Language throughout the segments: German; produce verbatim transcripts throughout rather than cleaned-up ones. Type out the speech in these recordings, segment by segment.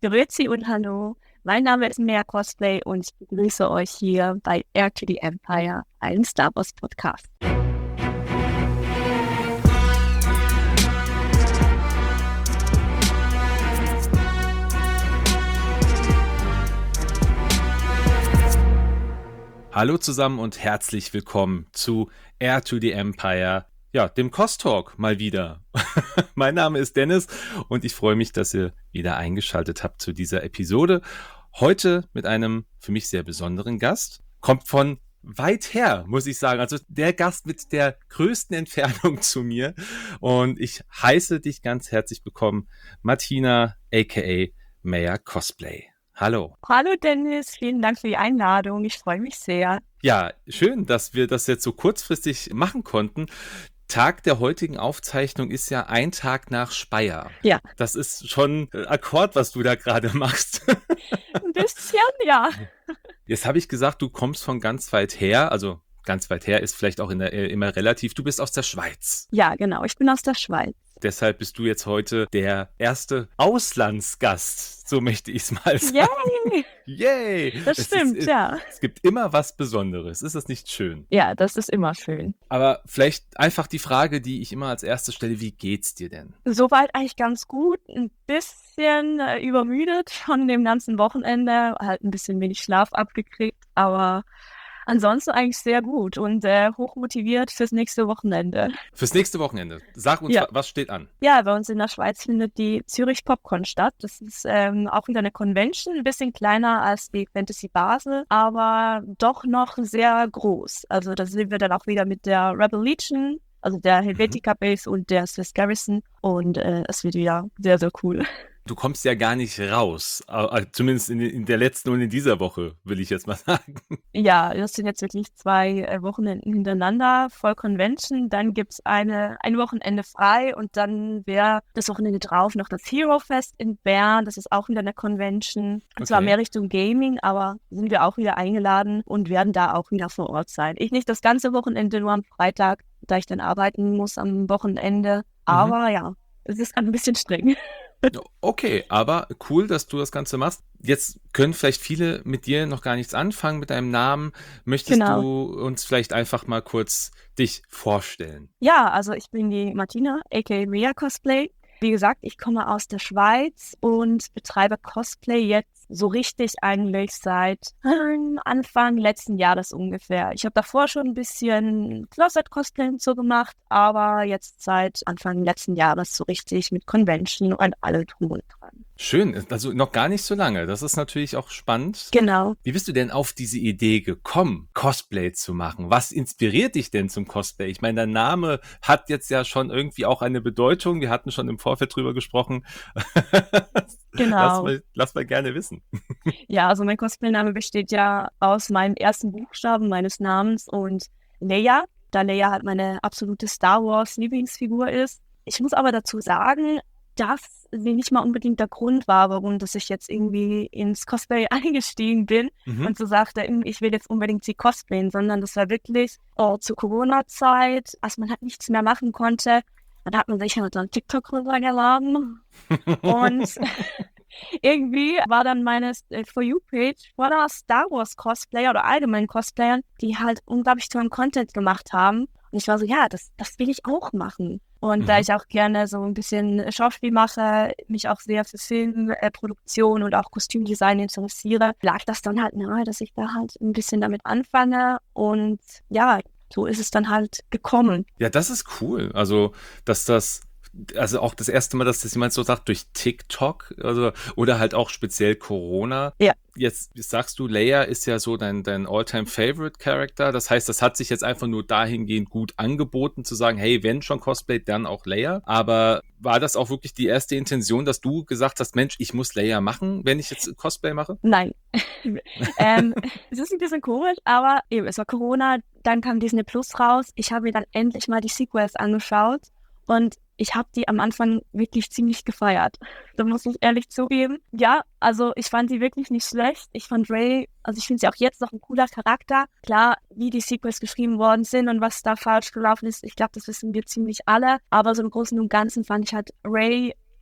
Grüezi und hallo. Mein Name ist Mea Cosplay und ich begrüße euch hier bei Heir to the Empire, einem Star Wars Podcast. Hallo zusammen und herzlich willkommen zu Heir to the Empire, ja, dem Cos-Talk mal wieder. Mein Name ist Dennis und ich freue mich, dass ihr wieder eingeschaltet habt zu dieser Episode. Heute mit einem für mich sehr besonderen Gast. Kommt von weit her, muss ich sagen. Also der Gast mit der größten Entfernung zu mir. Und ich heiße dich ganz herzlich willkommen, Martina, aka Mea Cosplay. Hallo. Hallo Dennis, vielen Dank für die Einladung. Ich freue mich sehr. Ja, schön, dass wir das jetzt so kurzfristig machen konnten. Tag der heutigen Aufzeichnung ist ja ein Tag nach Speyer. Ja. Das ist schon Akkord, was du da gerade machst. Ein bisschen, ja. Jetzt habe ich gesagt, du kommst von ganz weit her, also ganz weit her ist vielleicht auch in der, immer relativ. Du bist aus der Schweiz. Ja, genau, ich bin aus der Schweiz. Deshalb bist du jetzt heute der erste Auslandsgast, so möchte ich es mal sagen. Yay! Yay! Das es stimmt, ist, ja. Es gibt immer was Besonderes. Ist das nicht schön? Ja, das ist immer schön. Aber vielleicht einfach die Frage, die ich immer als erstes stelle, wie geht's dir denn? Soweit eigentlich ganz gut. Ein bisschen äh, übermüdet von dem ganzen Wochenende. Halt ein bisschen wenig Schlaf abgekriegt, aber ansonsten eigentlich sehr gut und äh, hochmotiviert fürs nächste Wochenende. Fürs nächste Wochenende. Sag uns, Ja. was steht an? Ja, bei uns in der Schweiz findet die Zürich Popcon statt. Das ist ähm, auch wieder eine Convention, ein bisschen kleiner als die Fantasy Basel, aber doch noch sehr groß. Also da sind wir dann auch wieder mit der Rebel Legion, also der Helvetica Base und der Swiss Garrison und äh, es wird wieder sehr, sehr cool. Du kommst ja gar nicht raus, äh, zumindest in, in der letzten und in dieser Woche, will ich jetzt mal sagen. Ja, das sind jetzt wirklich zwei äh, Wochenenden hintereinander, voll Convention. Dann gibt's eine ein Wochenende frei und dann wäre das Wochenende drauf noch das Hero Fest in Bern. Das ist auch wieder eine Convention. Und Okay. zwar mehr Richtung Gaming, aber sind wir auch wieder eingeladen und werden da auch wieder vor Ort sein. Ich nicht das ganze Wochenende, nur am Freitag, da ich dann arbeiten muss am Wochenende. Aber mhm. ja, es ist ein bisschen streng. Okay, aber cool, dass du das Ganze machst. Jetzt können vielleicht viele mit dir noch gar nichts anfangen, mit deinem Namen. Möchtest Genau. du uns vielleicht einfach mal kurz dich vorstellen? Ja, also ich bin die Martina, aka Mea Cosplay. Wie gesagt, ich komme aus der Schweiz und betreibe Cosplay jetzt so richtig eigentlich seit ähm, Anfang letzten Jahres ungefähr. Ich habe davor schon ein bisschen Closet-Cosplay und so gemacht, aber jetzt seit Anfang letzten Jahres so richtig mit Convention und allem drum und dran. Schön, also noch gar nicht so lange. Das ist natürlich auch spannend. Genau. Wie bist du denn auf diese Idee gekommen, Cosplay zu machen? Was inspiriert dich denn zum Cosplay? Ich meine, dein Name hat jetzt ja schon irgendwie auch eine Bedeutung. Wir hatten schon im Vorfeld drüber gesprochen. Genau. Lass mal, lass mal gerne wissen. Ja, also mein Cosplay-Name besteht ja aus meinem ersten Buchstaben meines Namens und Leia, da Leia halt meine absolute Star Wars-Lieblingsfigur ist. Ich muss aber dazu sagen, dass sie nicht mal unbedingt der Grund war, warum dass ich jetzt irgendwie ins Cosplay eingestiegen bin Mhm. und so sagte, ich will jetzt unbedingt sie cosplayen, sondern das war wirklich oh, zur Corona-Zeit, als man halt nichts mehr machen konnte. Dann hat man sich halt dann TikTok runtergeladen und irgendwie war dann meine äh, For You-Page voller Star Wars Cosplayer oder allgemein Cosplayern, die halt unglaublich tollen Content gemacht haben. Und ich war so, ja, das, das will ich auch machen. Und Mhm. da ich auch gerne so ein bisschen Schauspiel mache, mich auch sehr für Filmproduktion äh, und auch Kostümdesign interessiere, lag das dann halt nahe, dass ich da halt ein bisschen damit anfange. Und ja, so ist es dann halt gekommen. Ja, das ist cool. Also, dass das, also auch das erste Mal, dass das jemand so sagt, durch TikTok, also, oder halt auch speziell Corona. Ja. Jetzt sagst du, Leia ist ja so dein, dein All-Time-Favorite-Character. Das heißt, das hat sich jetzt einfach nur dahingehend gut angeboten, zu sagen, hey, wenn schon Cosplay, dann auch Leia. Aber war das auch wirklich die erste Intention, dass du gesagt hast, Mensch, ich muss Leia machen, wenn ich jetzt Cosplay mache? Nein. ähm, es ist ein bisschen komisch, aber eben, es war Corona, dann kam Disney Plus raus. Ich habe mir dann endlich mal die Sequels angeschaut und ich habe die am Anfang wirklich ziemlich gefeiert. Da muss ich ehrlich zugeben. Ja, also ich fand die wirklich nicht schlecht. Ich fand Rey, also ich finde sie auch jetzt noch ein cooler Charakter. Klar, wie die Sequels geschrieben worden sind und was da falsch gelaufen ist, ich glaube, das wissen wir ziemlich alle. Aber so im Großen und Ganzen fand ich halt Rey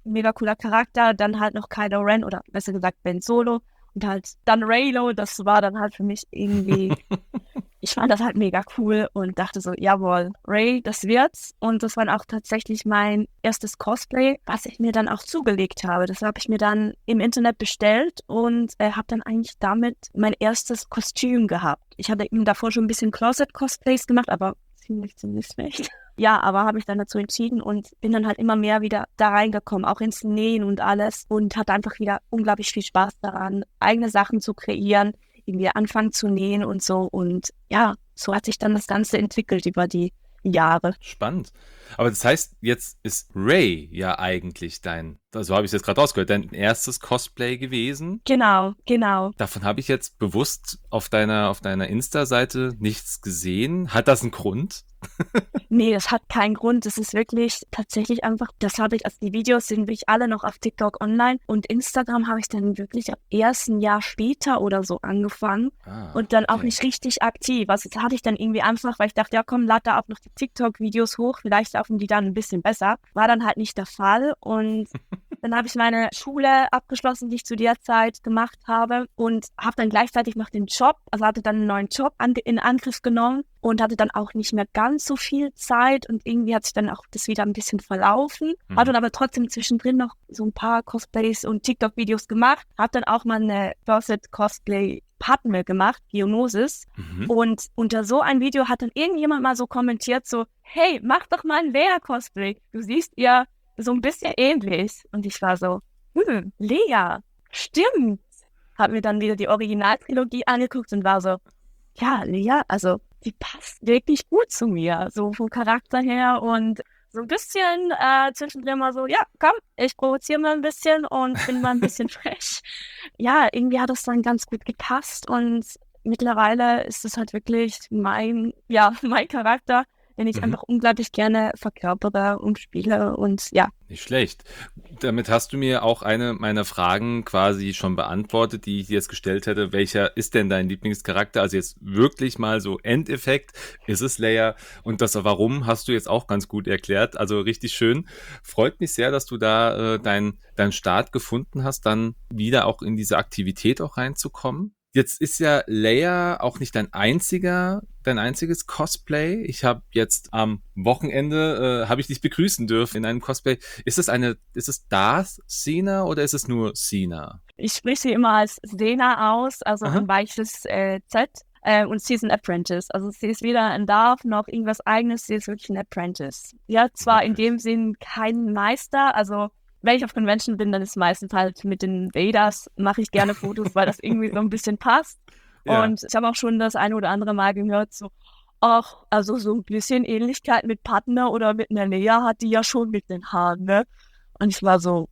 mega cooler Charakter, dann halt noch Kylo Ren oder besser gesagt Ben Solo und halt dann Reylo, das war dann halt für mich irgendwie, ich fand das halt mega cool und dachte so, jawohl, Rey, das wird's. Und das war dann auch tatsächlich mein erstes Cosplay, was ich mir dann auch zugelegt habe. Das habe ich mir dann im Internet bestellt und äh, habe dann eigentlich damit mein erstes Kostüm gehabt. Ich hatte eben davor schon ein bisschen Closet-Cosplays gemacht, aber ziemlich, ziemlich schlecht. Ja, aber habe ich dann dazu entschieden und bin dann halt immer mehr wieder da reingekommen, auch ins Nähen und alles und hatte einfach wieder unglaublich viel Spaß daran, eigene Sachen zu kreieren, irgendwie anfangen zu nähen und so. Und ja, so hat sich dann das Ganze entwickelt über die Jahre. Spannend. Aber das heißt, jetzt ist Rey ja eigentlich dein, so habe ich es jetzt gerade rausgehört, dein erstes Cosplay gewesen. Genau, genau. Davon habe ich jetzt bewusst auf deiner, auf deiner Insta-Seite nichts gesehen. Hat das einen Grund? Nee, das hat keinen Grund. Das ist wirklich tatsächlich einfach, das habe ich, also die Videos sind wirklich alle noch auf TikTok online und Instagram habe ich dann wirklich ab ersten Jahr später oder so angefangen Ah, und dann auch okay. nicht richtig aktiv. Also das hatte ich dann irgendwie einfach, weil ich dachte, ja komm, lad da auch noch die TikTok-Videos hoch, vielleicht laufen die dann ein bisschen besser. War dann halt nicht der Fall und dann habe ich meine Schule abgeschlossen, die ich zu der Zeit gemacht habe und habe dann gleichzeitig noch den Job, also hatte dann einen neuen Job an, in Angriff genommen und hatte dann auch nicht mehr ganz so viel Zeit und irgendwie hat sich dann auch das wieder ein bisschen verlaufen. Mhm. Habe dann aber trotzdem zwischendrin noch so ein paar Cosplays und TikTok-Videos gemacht. Habe dann auch mal eine Closet-Cosplay-Partner gemacht, Geonosis. Mhm. Und unter so ein Video hat dann irgendjemand mal so kommentiert so, hey, mach doch mal ein Lea-Cosplay. Du siehst ihr so ein bisschen ähnlich. Und ich war so, hm, Lea, stimmt. Hab mir dann wieder die Originaltrilogie angeguckt und war so, ja, Lea, also die passt wirklich gut zu mir, so vom Charakter her und so ein bisschen äh, zwischendrin mal so, ja, komm, ich provoziere mal ein bisschen und bin mal ein bisschen frech. Ja, irgendwie hat das dann ganz gut gepasst und mittlerweile ist es halt wirklich mein, ja, mein Charakter, den ich Mhm. einfach unglaublich gerne verkörpere und spiele und ja. Nicht schlecht. Damit hast du mir auch eine meiner Fragen quasi schon beantwortet, die ich dir jetzt gestellt hätte. Welcher ist denn dein Lieblingscharakter? Also jetzt wirklich mal so Endeffekt, ist es Leia? Und das Warum hast du jetzt auch ganz gut erklärt. Also richtig schön. Freut mich sehr, dass du da äh, deinen dein Start gefunden hast, dann wieder auch in diese Aktivität auch reinzukommen. Jetzt ist ja Leia auch nicht dein einziger, dein einziges Cosplay. Ich habe jetzt am Wochenende, äh, habe ich dich begrüßen dürfen in einem Cosplay. Ist es eine, ist es Darth Cena oder ist es nur Cena? Ich spreche sie immer als Sena aus, also Aha. ein weiches äh, Z. Äh, und sie ist ein Apprentice. Also sie ist weder ein Darth noch irgendwas Eigenes, sie ist wirklich ein Apprentice. Sie hat zwar in dem Sinn keinen Meister, also wenn ich auf Convention bin, dann ist meistens halt mit den Vaders, mache ich gerne Fotos, weil das irgendwie so ein bisschen passt. Ja. Und ich habe auch schon das eine oder andere Mal gehört, so, ach, also so ein bisschen Ähnlichkeit mit Partner oder mit einer Lea hat die ja schon mit den Haaren, ne? Und ich war so,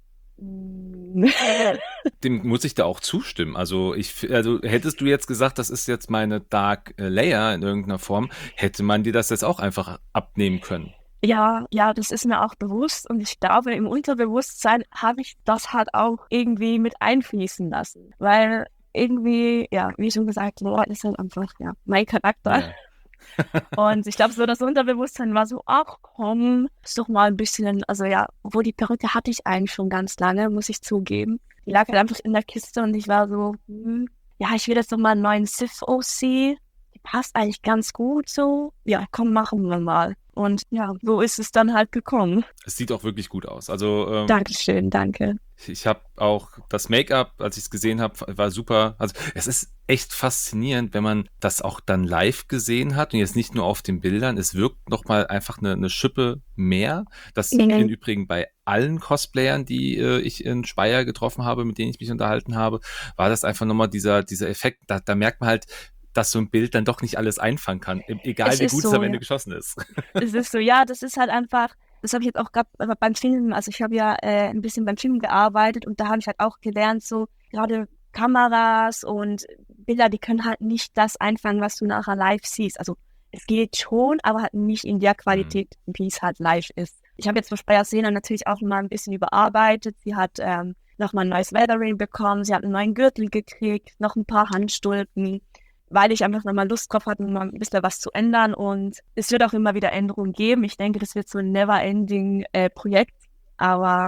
Dem muss ich da auch zustimmen. Also ich, also hättest du jetzt gesagt, das ist jetzt meine Dark Leia in irgendeiner Form, hätte man dir das jetzt auch einfach abnehmen können. Ja, ja, das ist mir auch bewusst und ich glaube, im Unterbewusstsein habe ich das halt auch irgendwie mit einfließen lassen, weil irgendwie, ja, wie schon gesagt, Lea ist halt einfach, ja, mein Charakter. Ja. Und ich glaube, so das Unterbewusstsein war so, ach komm, ist doch mal ein bisschen, also ja, obwohl die Perücke hatte ich eigentlich schon ganz lange, muss ich zugeben. Die lag halt einfach in der Kiste und ich war so, hm, ja, ich will jetzt noch mal einen neuen Sith O C. Die passt eigentlich ganz gut so. Ja, komm, machen wir mal. Und ja, so ist es dann halt gekommen. Es sieht auch wirklich gut aus. Also ähm, Dankeschön, danke. ich habe auch das Make-up, als ich es gesehen habe, war super. Also es ist echt faszinierend, wenn man das auch dann live gesehen hat und jetzt nicht nur auf den Bildern. Es wirkt nochmal einfach eine, eine Schippe mehr. Das Mhm. im Übrigen bei allen Cosplayern, die äh, ich in Speyer getroffen habe, mit denen ich mich unterhalten habe, war das einfach nochmal dieser, dieser Effekt. Da, da merkt man halt, dass so ein Bild dann doch nicht alles einfangen kann, egal Es wie ist gut es so, am Ende ja. geschossen ist. Es ist so, ja, das ist halt einfach, das habe ich jetzt auch gerade beim Filmen, also ich habe ja äh, ein bisschen beim Film gearbeitet und da habe ich halt auch gelernt, so gerade Kameras und Bilder, die können halt nicht das einfangen, was du nachher live siehst. Also es geht schon, aber halt nicht in der Qualität, wie es halt live ist. Ich habe jetzt für Speyer Sena natürlich auch mal ein bisschen überarbeitet. Sie hat ähm, nochmal ein neues Weathering bekommen, sie hat einen neuen Gürtel gekriegt, noch ein paar Handstulpen, weil ich einfach nochmal Lust drauf hatte, mal ein bisschen was zu ändern. Und es wird auch immer wieder Änderungen geben. Ich denke, das wird so ein never-ending äh, Projekt. Aber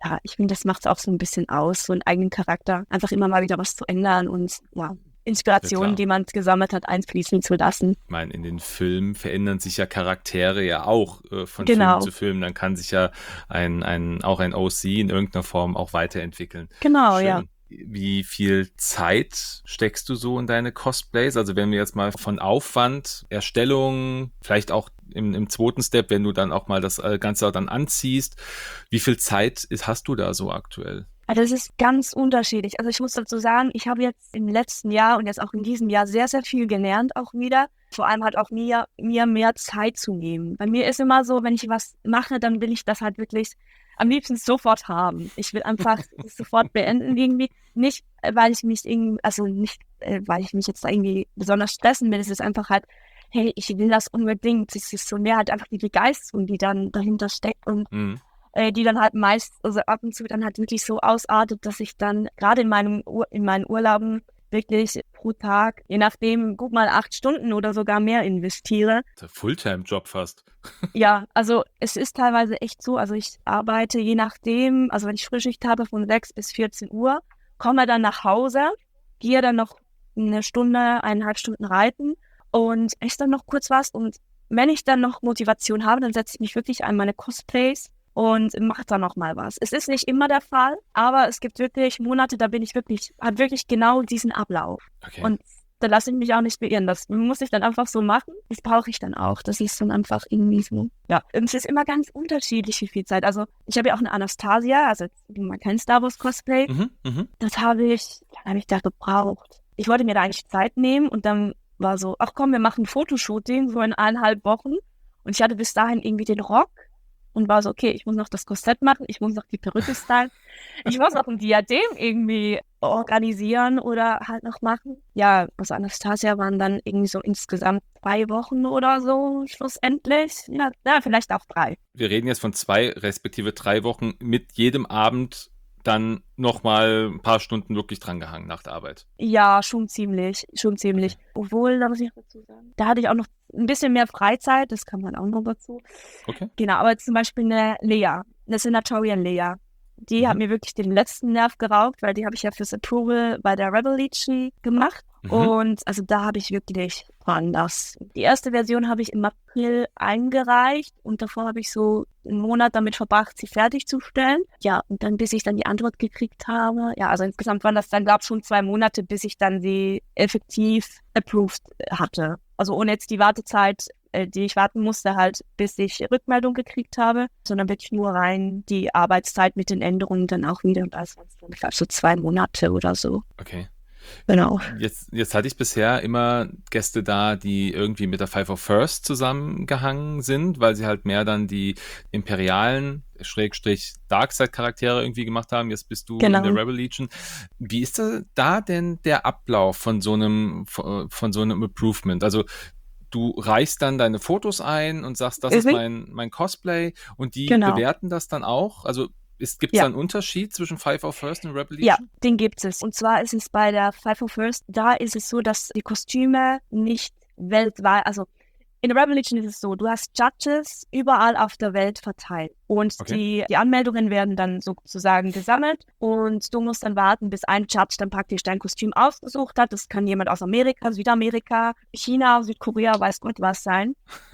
ja, ich finde, das macht es auch so ein bisschen aus, so einen eigenen Charakter. Einfach immer mal wieder was zu ändern und ja, Inspirationen, Ja, die man gesammelt hat, einfließen zu lassen. Ich meine, in den Filmen verändern sich ja Charaktere ja auch äh, von Film Genau, zu Film. Dann kann sich ja ein, ein, auch ein O C in irgendeiner Form auch weiterentwickeln. genau, ja. Schön. Wie viel Zeit steckst du so in deine Cosplays? Also wenn wir jetzt mal von Aufwand, Erstellung, vielleicht auch im, im zweiten Step, wenn du dann auch mal das Ganze dann anziehst, wie viel Zeit ist, hast du da so aktuell? Also das ist ganz unterschiedlich. Also ich muss dazu sagen, ich habe jetzt im letzten Jahr und jetzt auch in diesem Jahr sehr, sehr viel gelernt auch wieder. Vor allem halt auch mir, mir mehr Zeit zu nehmen. Bei mir ist immer so, wenn ich was mache, dann will ich das halt wirklich am liebsten sofort haben. Ich will einfach das sofort beenden irgendwie. Nicht, äh, weil ich mich irgendwie, also nicht, äh, weil ich mich jetzt da irgendwie besonders stressen will. Es ist einfach halt, hey, ich will das unbedingt. Es ist so mehr halt einfach die Begeisterung, die dann dahinter steckt und Mhm. äh, die dann halt meist, also ab und zu dann halt wirklich so ausartet, dass ich dann gerade in meinem Ur- in meinen Urlauben wirklich pro Tag, je nachdem, gut mal acht Stunden oder sogar mehr investiere. Der Fulltime-Job fast. Ja, also es ist teilweise echt so, also ich arbeite je nachdem, also wenn ich Frühschicht habe von sechs bis vierzehn Uhr, komme dann nach Hause, gehe dann noch eine Stunde, eineinhalb Stunden reiten und esse dann noch kurz was und wenn ich dann noch Motivation habe, dann setze ich mich wirklich an meine Cosplays und mache dann noch mal was. Es ist nicht immer der Fall, aber es gibt wirklich Monate, da bin ich wirklich, habe wirklich genau diesen Ablauf. Okay. Und da lasse ich mich auch nicht beirren. Das muss ich dann einfach so machen. Das brauche ich dann auch. Das ist dann einfach irgendwie so. Ja, und es ist immer ganz unterschiedlich, wie viel Zeit. Also ich habe ja auch eine Anastasia, also man kennt Star Wars Cosplay. Mhm, mhm. Das habe ich, dann habe ich da gebraucht. Ich wollte mir da eigentlich Zeit nehmen und dann war so, ach komm, wir machen ein Fotoshooting so in eineinhalb Wochen. Und ich hatte bis dahin irgendwie den Rock und war so, okay, ich muss noch das Korsett machen, ich muss noch die Perücke stylen, ich muss noch ein Diadem irgendwie organisieren oder halt noch machen. Ja, also Anastasia waren dann irgendwie so insgesamt zwei Wochen oder so schlussendlich. Ja, ja, vielleicht auch drei. Wir reden jetzt von zwei respektive drei Wochen mit jedem Abend dann nochmal ein paar Stunden wirklich dran gehangen nach der Arbeit. Ja, schon ziemlich, schon ziemlich. Okay. Obwohl, da muss ich dazu sagen, da hatte ich auch noch ein bisschen mehr Freizeit, das kam dann auch noch dazu. Okay. Genau, aber zum Beispiel eine Lea, eine Senatorian Lea, die Mhm. hat mir wirklich den letzten Nerv geraubt, weil die habe ich ja fürs Approval bei der Rebel Legion gemacht. Mhm. Und also da habe ich wirklich dran das. Die erste Version habe ich im April eingereicht und davor habe ich so einen Monat damit verbracht, sie fertigzustellen. Ja, und dann bis ich dann die Antwort gekriegt habe. Ja, also insgesamt waren das dann, glaube ich, schon zwei Monate, bis ich dann sie effektiv approved hatte. Also ohne jetzt die Wartezeit, äh, die ich warten musste, halt, bis ich Rückmeldung gekriegt habe, sondern wirklich nur rein die Arbeitszeit mit den Änderungen dann auch wieder. Und das waren dann, glaube ich, so zwei Monate oder so. Okay. Genau. Jetzt, jetzt hatte ich bisher immer Gäste da, die irgendwie mit der Five of First zusammengehangen sind, weil sie halt mehr dann die imperialen, Schrägstrich Darkseid-Charaktere irgendwie gemacht haben. Jetzt bist du Genau. in der Rebel Legion. Wie ist da, da denn der Ablauf von so einem, von, von so einem Approvement? Also du reichst dann deine Fotos ein und sagst, das ist Mhm. mein, mein Cosplay und die Genau. bewerten das dann auch? Also gibt es Ja. da einen Unterschied zwischen Five of First und Rebel Legion? Ja, den gibt es. Und zwar ist es bei der Five of First, da ist es so, dass die Kostüme nicht weltweit, also in der Rebel Legion ist es so, du hast Judges überall auf der Welt verteilt und Okay. die, die Anmeldungen werden dann sozusagen gesammelt und du musst dann warten, bis ein Judge dann praktisch dein Kostüm ausgesucht hat. Das kann jemand aus Amerika, Südamerika, China, Südkorea, weiß Gott was sein.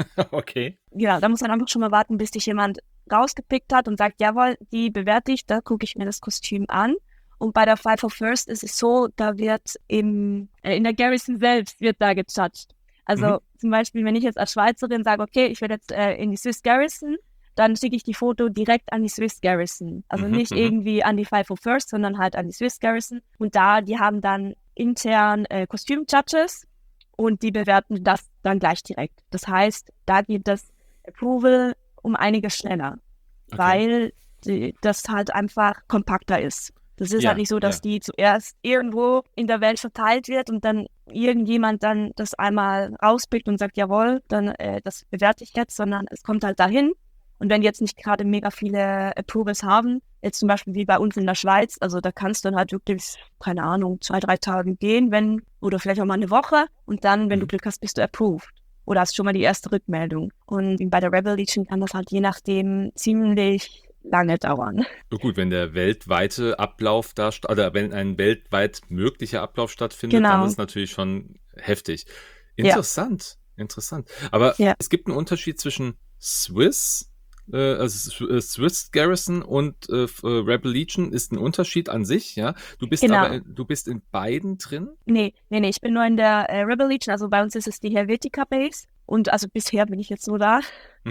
Okay. Ja, da muss man einfach schon mal warten, bis dich jemand rausgepickt hat und sagt, jawohl, die bewerte ich, da gucke ich mir das Kostüm an. Und bei der Five of First ist es so, da wird im, äh, in der Garrison selbst wird da gejudged. Also Mhm. zum Beispiel, wenn ich jetzt als Schweizerin sage, okay, ich will jetzt äh, in die Swiss Garrison, dann schicke ich die Foto direkt an die Swiss Garrison. Also Mhm, nicht mhm. irgendwie an die Five of First, sondern halt an die Swiss Garrison. Und da, die haben dann intern äh, Kostüm-Judges und die bewerten das dann gleich direkt. Das heißt, da geht das Approval um einiges schneller, Okay. weil die, das halt einfach kompakter ist. Das ist Ja, halt nicht so, dass ja. die zuerst irgendwo in der Welt verteilt wird und dann irgendjemand dann das einmal rauspickt und sagt, jawohl, dann äh, das bewerte ich jetzt, sondern es kommt halt dahin. Und wenn die jetzt nicht gerade mega viele Approvals haben, jetzt zum Beispiel wie bei uns in der Schweiz, also da kannst du dann halt wirklich, keine Ahnung, zwei, drei Tage gehen, wenn, oder vielleicht auch mal eine Woche und dann, wenn Mhm. du Glück hast, bist du approved. Oder hast schon mal die erste Rückmeldung. Und bei der Rebel Legion kann das halt je nachdem ziemlich lange dauern. So gut, wenn der weltweite Ablauf da, sta- oder wenn ein weltweit möglicher Ablauf stattfindet, Genau. dann ist es natürlich schon heftig. Ja. Interessant, interessant. Aber Ja. es gibt einen Unterschied zwischen Swiss, äh, also S- äh, Swiss Garrison und äh, f- äh, Rebel Legion ist ein Unterschied an sich, ja. Du bist Genau. aber, in- du bist in beiden drin. Nee, nee, nee, ich bin nur in der äh, Rebel Legion, also bei uns ist es die Helvetica Base. Und also bisher bin ich jetzt nur da,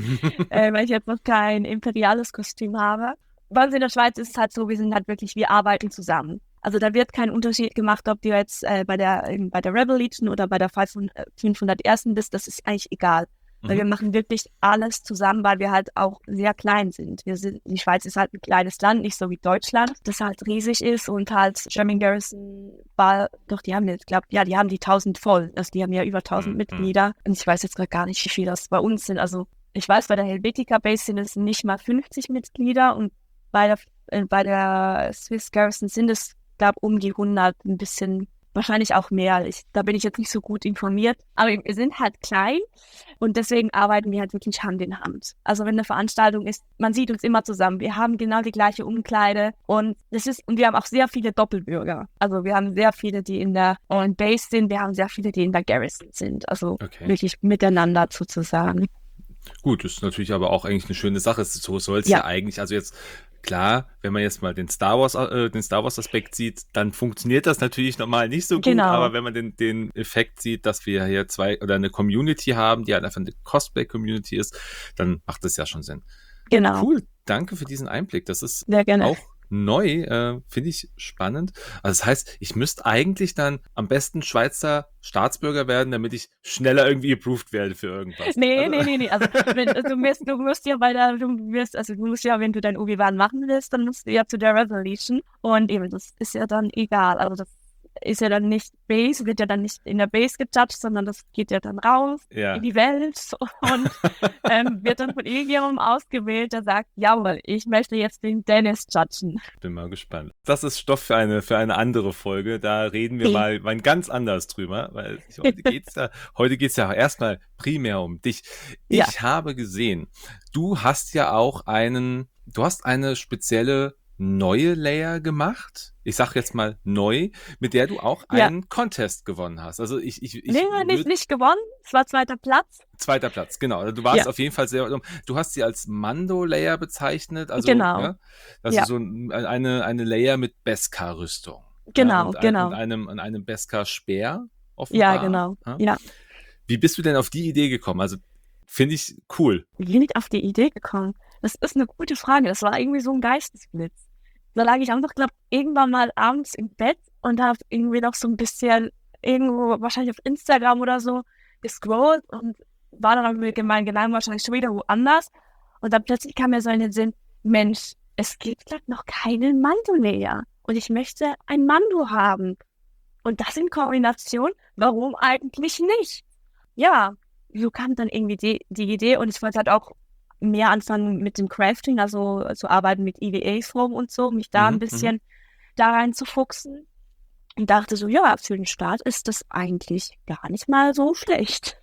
äh, weil ich jetzt noch kein imperiales Kostüm habe. Bei uns in der Schweiz ist es halt so, wir sind halt wirklich, wir arbeiten zusammen. Also da wird kein Unterschied gemacht, ob du jetzt äh, bei der ähm, bei der Rebel Legion oder bei der fünfhundertersten bist, das ist eigentlich egal. Weil Mhm. wir machen wirklich alles zusammen, weil wir halt auch sehr klein sind. Wir sind. Die Schweiz ist halt ein kleines Land, nicht so wie Deutschland, das halt riesig ist und halt German Garrison war, doch die haben jetzt, glaube ja, die haben die tausend voll. Also die haben ja über tausend Mhm. Mitglieder. Und ich weiß jetzt gerade gar nicht, wie viel das bei uns sind. Also ich weiß, bei der Helvetica Base sind es nicht mal fünfzig Mitglieder und bei der, äh, bei der Swiss Garrison sind es, glaube um die hundert, ein bisschen, wahrscheinlich auch mehr. Ich, da bin ich jetzt nicht so gut informiert. Aber wir sind halt klein und deswegen arbeiten wir halt wirklich Hand in Hand. Also wenn eine Veranstaltung ist, man sieht uns immer zusammen. Wir haben genau die gleiche Umkleide und das ist, und wir haben auch sehr viele Doppelbürger. Also wir haben sehr viele, die in der On Base sind. Wir haben sehr viele, die in der Garrison sind. Also Okay. wirklich miteinander sozusagen. Gut, das ist natürlich aber auch eigentlich eine schöne Sache. So soll es ja. Ja. eigentlich, also jetzt klar, wenn man jetzt mal den Star Wars, äh, den Star Wars Aspekt sieht, dann funktioniert das natürlich normal nicht so gut, Genau. aber wenn man den, den Effekt sieht, dass wir hier zwei oder eine Community haben, die halt einfach eine Cosplay-Community ist, dann macht das ja schon Sinn. Genau. Cool, danke für diesen Einblick. Das ist Sehr gerne. auch neu, äh, finde ich spannend. Also das heißt, ich müsste eigentlich dann am besten Schweizer Staatsbürger werden, damit ich schneller irgendwie approved werde für irgendwas. Nee, also, nee, nee, nee. Also wenn, du, musst, du musst ja bei der, du wirst, also du musst ja, wenn du dein Obi-Wan machen willst, dann musst du ja zu der Resolution. Und eben, das ist ja dann egal. Also das ist ja dann nicht Base, wird ja dann nicht in der Base gejudged, sondern das geht ja dann raus ja. in die Welt und ähm, wird dann von irgendjemandem ausgewählt, der sagt, jawohl, ich möchte jetzt den Dennis judgen. Bin mal gespannt. Das ist Stoff für eine, für eine andere Folge. Da reden wir mal, mal ganz anders drüber, weil ich, heute geht's ja, heute geht's ja erstmal primär um dich. Ich Ja. habe gesehen, du hast ja auch einen, du hast eine spezielle neue Layer gemacht. Ich sag jetzt mal neu, mit der du auch Ja. einen Contest gewonnen hast. Also ich, ich, ich Nee, nicht, nicht gewonnen. Es war zweiter Platz. Zweiter Platz, genau. Also du warst Ja. auf jeden Fall sehr, du hast sie als Mando-Layer bezeichnet, also Genau. ja, also Ja. so ein- eine, eine Layer mit Beskar-Rüstung. Genau, ja, und ein, genau. Und einem, und einem Beskar-Speer offenbar. Ja, genau. Ja. Ja. Wie bist du denn auf die Idee gekommen? Also finde ich cool. Wie bin ich auf die Idee gekommen? Das ist eine gute Frage. Das war irgendwie so ein Geistesblitz. Da lag ich einfach, glaube irgendwann mal abends im Bett und habe irgendwie noch so ein bisschen irgendwo, wahrscheinlich auf Instagram oder so, gescrollt und war dann mit meinen Gedanken wahrscheinlich schon wieder woanders. Und dann plötzlich kam mir so in den Sinn, Mensch, es gibt gerade noch keinen Mando-Layer und ich möchte ein Mando haben. Und das in Kombination, warum eigentlich nicht? Ja, so kam dann irgendwie die, die Idee und ich wollte halt auch mehr anfangen mit dem Crafting, also zu arbeiten mit E V A-Form und so, mich da Mhm, ein bisschen da reinzufuchsen. Und dachte so, ja, für den Start ist das eigentlich gar nicht mal so schlecht.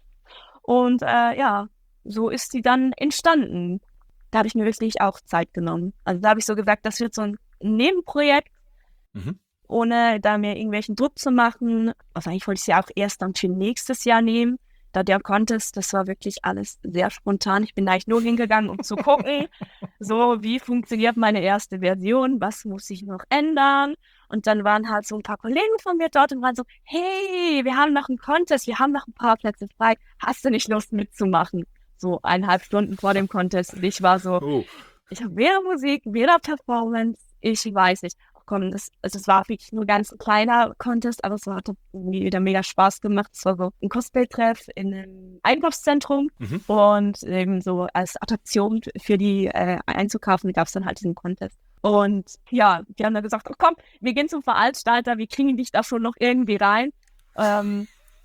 Und äh, ja, so ist sie dann entstanden. Da habe ich mir wirklich auch Zeit genommen. Also da habe ich so gesagt, das wird so ein Nebenprojekt, Mhm. ohne da mir irgendwelchen Druck zu machen. Also eigentlich wollte ich sie auch erst dann für nächstes Jahr nehmen. Da der Contest, das war wirklich alles sehr spontan. Ich bin da eigentlich nur hingegangen, um zu gucken, so wie funktioniert meine erste Version, was muss ich noch ändern. Und dann waren halt so ein paar Kollegen von mir dort und waren so, hey, wir haben noch einen Contest, wir haben noch ein paar Plätze frei, hast du nicht Lust mitzumachen? So eineinhalb Stunden vor dem Contest. Und ich war so, Oh. ich habe weder Musik, weder Performance, ich weiß nicht. Komm, das, also es war wirklich nur ganz ein kleiner Contest, aber es hat irgendwie wieder mega Spaß gemacht. Es war so ein Cosplay-Treff in einem Einkaufszentrum Mhm. und eben so als Attraktion für die äh, einzukaufen gab es dann halt diesen Contest. Und ja, die haben dann gesagt, oh komm, wir gehen zum Veranstalter, wir kriegen dich da schon noch irgendwie rein. Ähm,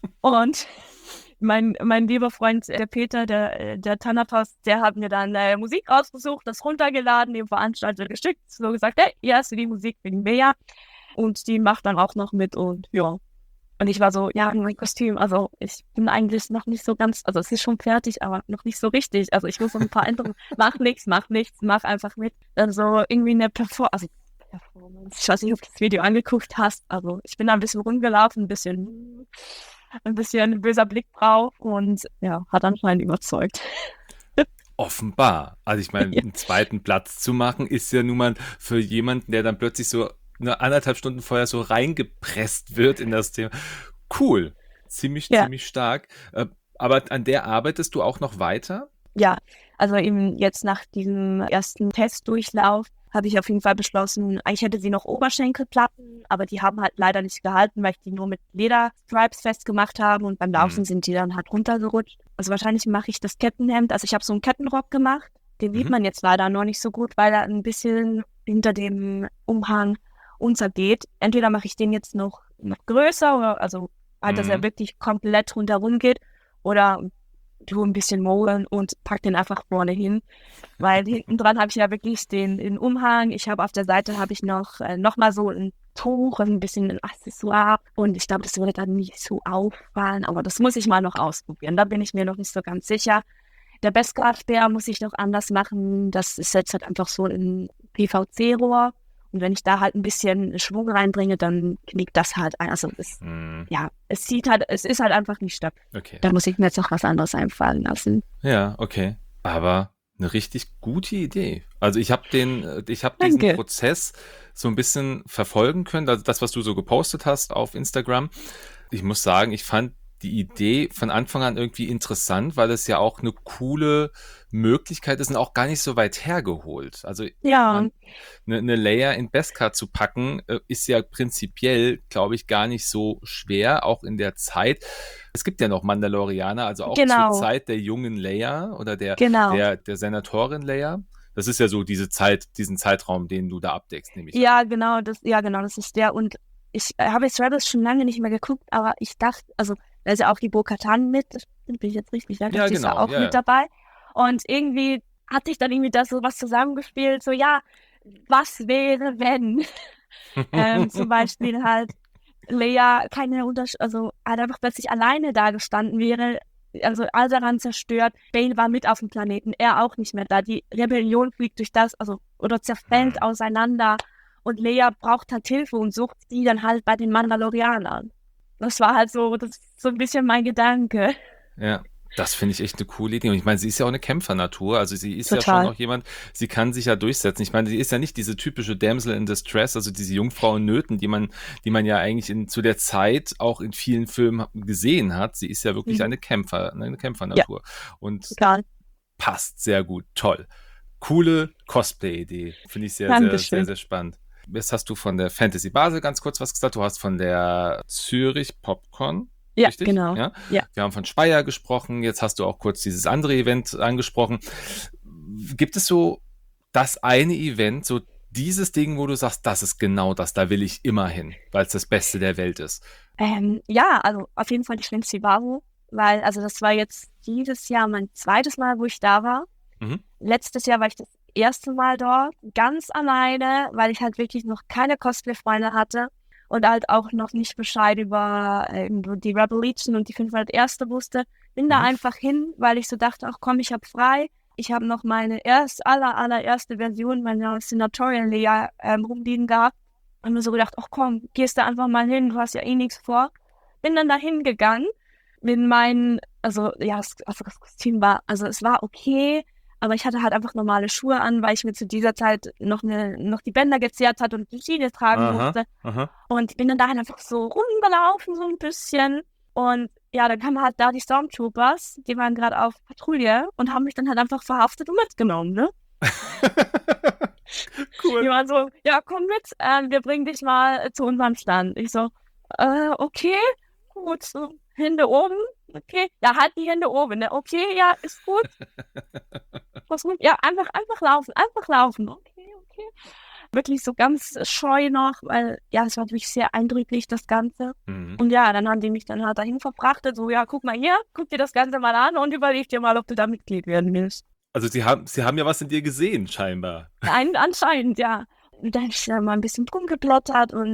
und mein, mein lieber Freund, der Peter, der, der Thanatos, der hat mir dann äh, Musik rausgesucht, das runtergeladen, dem Veranstalter geschickt, so gesagt, hey, hier hast du die Musik für die Bea. Und die macht dann auch noch mit und ja, Und ich war so, ja, mein Kostüm, also ich bin eigentlich noch nicht so ganz, also es ist schon fertig, aber noch nicht so richtig. Also ich muss noch ein paar Änderungen, mach nichts, mach nichts, mach einfach mit. Dann so irgendwie eine Performance, also Performance, ich weiß nicht, ob du das Video angeguckt hast, also ich bin da ein bisschen rumgelaufen, ein bisschen, ein bisschen böser Blick drauf und ja, hat anscheinend überzeugt. Offenbar. Also ich meine, Ja. einen zweiten Platz zu machen, ist ja nun mal für jemanden, der dann plötzlich so eine anderthalb Stunden vorher so reingepresst wird in das Thema. Cool. Ziemlich, Ja. ziemlich stark. Äh, Aber an der arbeitest du auch noch weiter? Ja, also eben jetzt nach diesem ersten Testdurchlauf habe ich auf jeden Fall beschlossen, eigentlich hätte sie noch Oberschenkelplatten, aber die haben halt leider nicht gehalten, weil ich die nur mit Lederstripes festgemacht habe und beim Laufen Mhm. sind die dann halt runtergerutscht. Also wahrscheinlich mache ich das Kettenhemd, also ich habe so einen Kettenrock gemacht, den sieht Mhm. man jetzt leider noch nicht so gut, weil er ein bisschen hinter dem Umhang untergeht. Entweder mache ich den jetzt noch, noch größer, oder, also halt, dass er Mhm. wirklich komplett rundherum geht, oder du ein bisschen mogeln und pack den einfach vorne hin, weil hinten dran habe ich ja wirklich den, den Umhang, ich habe auf der Seite habe ich noch, äh, noch mal so ein Tuch, ein bisschen ein Accessoire und ich glaube, das würde dann nicht so auffallen, aber das muss ich mal noch ausprobieren, da bin ich mir noch nicht so ganz sicher. Der Bestgrad-Speer muss ich noch anders machen, das ist jetzt halt einfach so ein P V C-Rohr und wenn ich da halt ein bisschen Schwung reinbringe, dann knickt das halt ein, also es, Mhm. ja, es sieht halt, es ist halt einfach nicht stabil. Okay. Da muss ich mir jetzt noch was anderes einfallen lassen. Ja, okay. Aber eine richtig gute Idee. Also ich habe den, äh, ich habe diesen Danke. Prozess so ein bisschen verfolgen können, also das, was du so gepostet hast auf Instagram. Ich muss sagen, ich fand die Idee von Anfang an irgendwie interessant, weil es ja auch eine coole Möglichkeit ist und auch gar nicht so weit hergeholt. Also Ja, man, eine, eine Layer in Beskar zu packen, äh, ist ja prinzipiell, glaube ich, gar nicht so schwer, auch in der Zeit. Es gibt ja noch Mandalorianer, also auch zur genau, Zeit der jungen Leia oder der, genau. der, der Senatorin Leia. Das ist ja so diese Zeit, diesen Zeitraum, den du da abdeckst, nehme ich an. Ja, genau, das, ja, genau, das ist der. Und ich äh, habe jetzt Rebels schon lange nicht mehr geguckt, aber ich dachte, also da ist ja auch die Bo-Katan mit, das bin ich jetzt richtig, ja, Ja, die ist ja genau, auch ja, mit ja. dabei. Und irgendwie hatte ich dann irgendwie da so was zusammengespielt, so ja, was wäre, wenn ähm, zum Beispiel halt Leia keine Unterschied, also halt einfach plötzlich alleine da gestanden wäre, also Alderaan zerstört, Bale war mit auf dem Planeten, er auch nicht mehr da, die Rebellion fliegt durch das, also oder zerfällt Hm. auseinander und Leia braucht halt Hilfe und sucht die dann halt bei den Mandalorianern. Das war halt so, das ist so ein bisschen mein Gedanke. Ja, das finde ich echt eine coole Idee. Und ich meine, sie ist ja auch eine Kämpfernatur. Also sie ist ja schon Total. auch jemand, sie kann sich ja durchsetzen. Ich meine, sie ist ja nicht diese typische Damsel in Distress, also diese Jungfrau in Nöten, die man, die man ja eigentlich in, zu der Zeit auch in vielen Filmen gesehen hat. Sie ist ja wirklich Mhm. eine Kämpfer, eine Ja, Kämpfernatur. Und total. passt sehr gut. Toll. Coole Cosplay-Idee. Finde ich sehr, sehr, sehr, Dankeschön. sehr spannend. Jetzt hast du von der Fantasy Basel ganz kurz was gesagt. Du hast von der Zürich Popcorn, Ja, richtig? genau. Ja. Ja. Wir haben von Speyer gesprochen. Jetzt hast du auch kurz dieses andere Event angesprochen. Gibt es so das eine Event, so dieses Ding, wo du sagst, das ist genau das, da will ich immer hin, weil es das Beste der Welt ist? Ähm, ja, also auf jeden Fall die Fantasy Basel, weil, also das war jetzt dieses Jahr mein zweites Mal, wo ich da war. Mhm. Letztes Jahr war ich das erste Mal dort, ganz alleine, weil ich halt wirklich noch keine Cosplay-Freunde hatte und halt auch noch nicht Bescheid über äh, die Rebel Legion und die fünfhunderterste wusste. Bin da Mhm. einfach hin, weil ich so dachte, ach komm, ich hab frei. Ich habe noch meine erst aller allererste Version meiner Senatorial Leia ähm, rumliegen gehabt. Und mir so gedacht, ach komm, gehst da einfach mal hin, du hast ja eh nichts vor. Bin dann da hingegangen mit meinen, also ja, das, also das Kostüm war, also es war okay, aber ich hatte halt einfach normale Schuhe an, weil ich mir zu dieser Zeit noch eine, noch die Bänder gezerrt hatte und die Schiene tragen Aha, musste. aha. Und ich bin dann dahin einfach so rumgelaufen, so ein bisschen. Und ja, dann kamen halt da die Stormtroopers, die waren gerade auf Patrouille und haben mich dann halt einfach verhaftet und mitgenommen, ne? Die Cool. waren so, ja, komm mit, ähm, wir bringen dich mal äh, zu unserem Stand. Ich so, äh, okay, gut, so, Hände oben, okay, ja, halt die Hände oben, ne? Okay, ja, ist gut. Was gut? Ja, einfach, einfach laufen, einfach laufen, okay, okay. Wirklich so ganz scheu noch, weil, ja, es war wirklich sehr eindrücklich, das Ganze. Mhm. Und ja, dann haben die mich dann halt dahin verfrachtet, so, ja, guck mal hier, guck dir das Ganze mal an und überleg dir mal, ob du da Mitglied werden willst. Also sie haben, sie haben ja was in dir gesehen, scheinbar. Ein, anscheinend, ja. Und dann ist ich da mal ein bisschen rumgeplottert und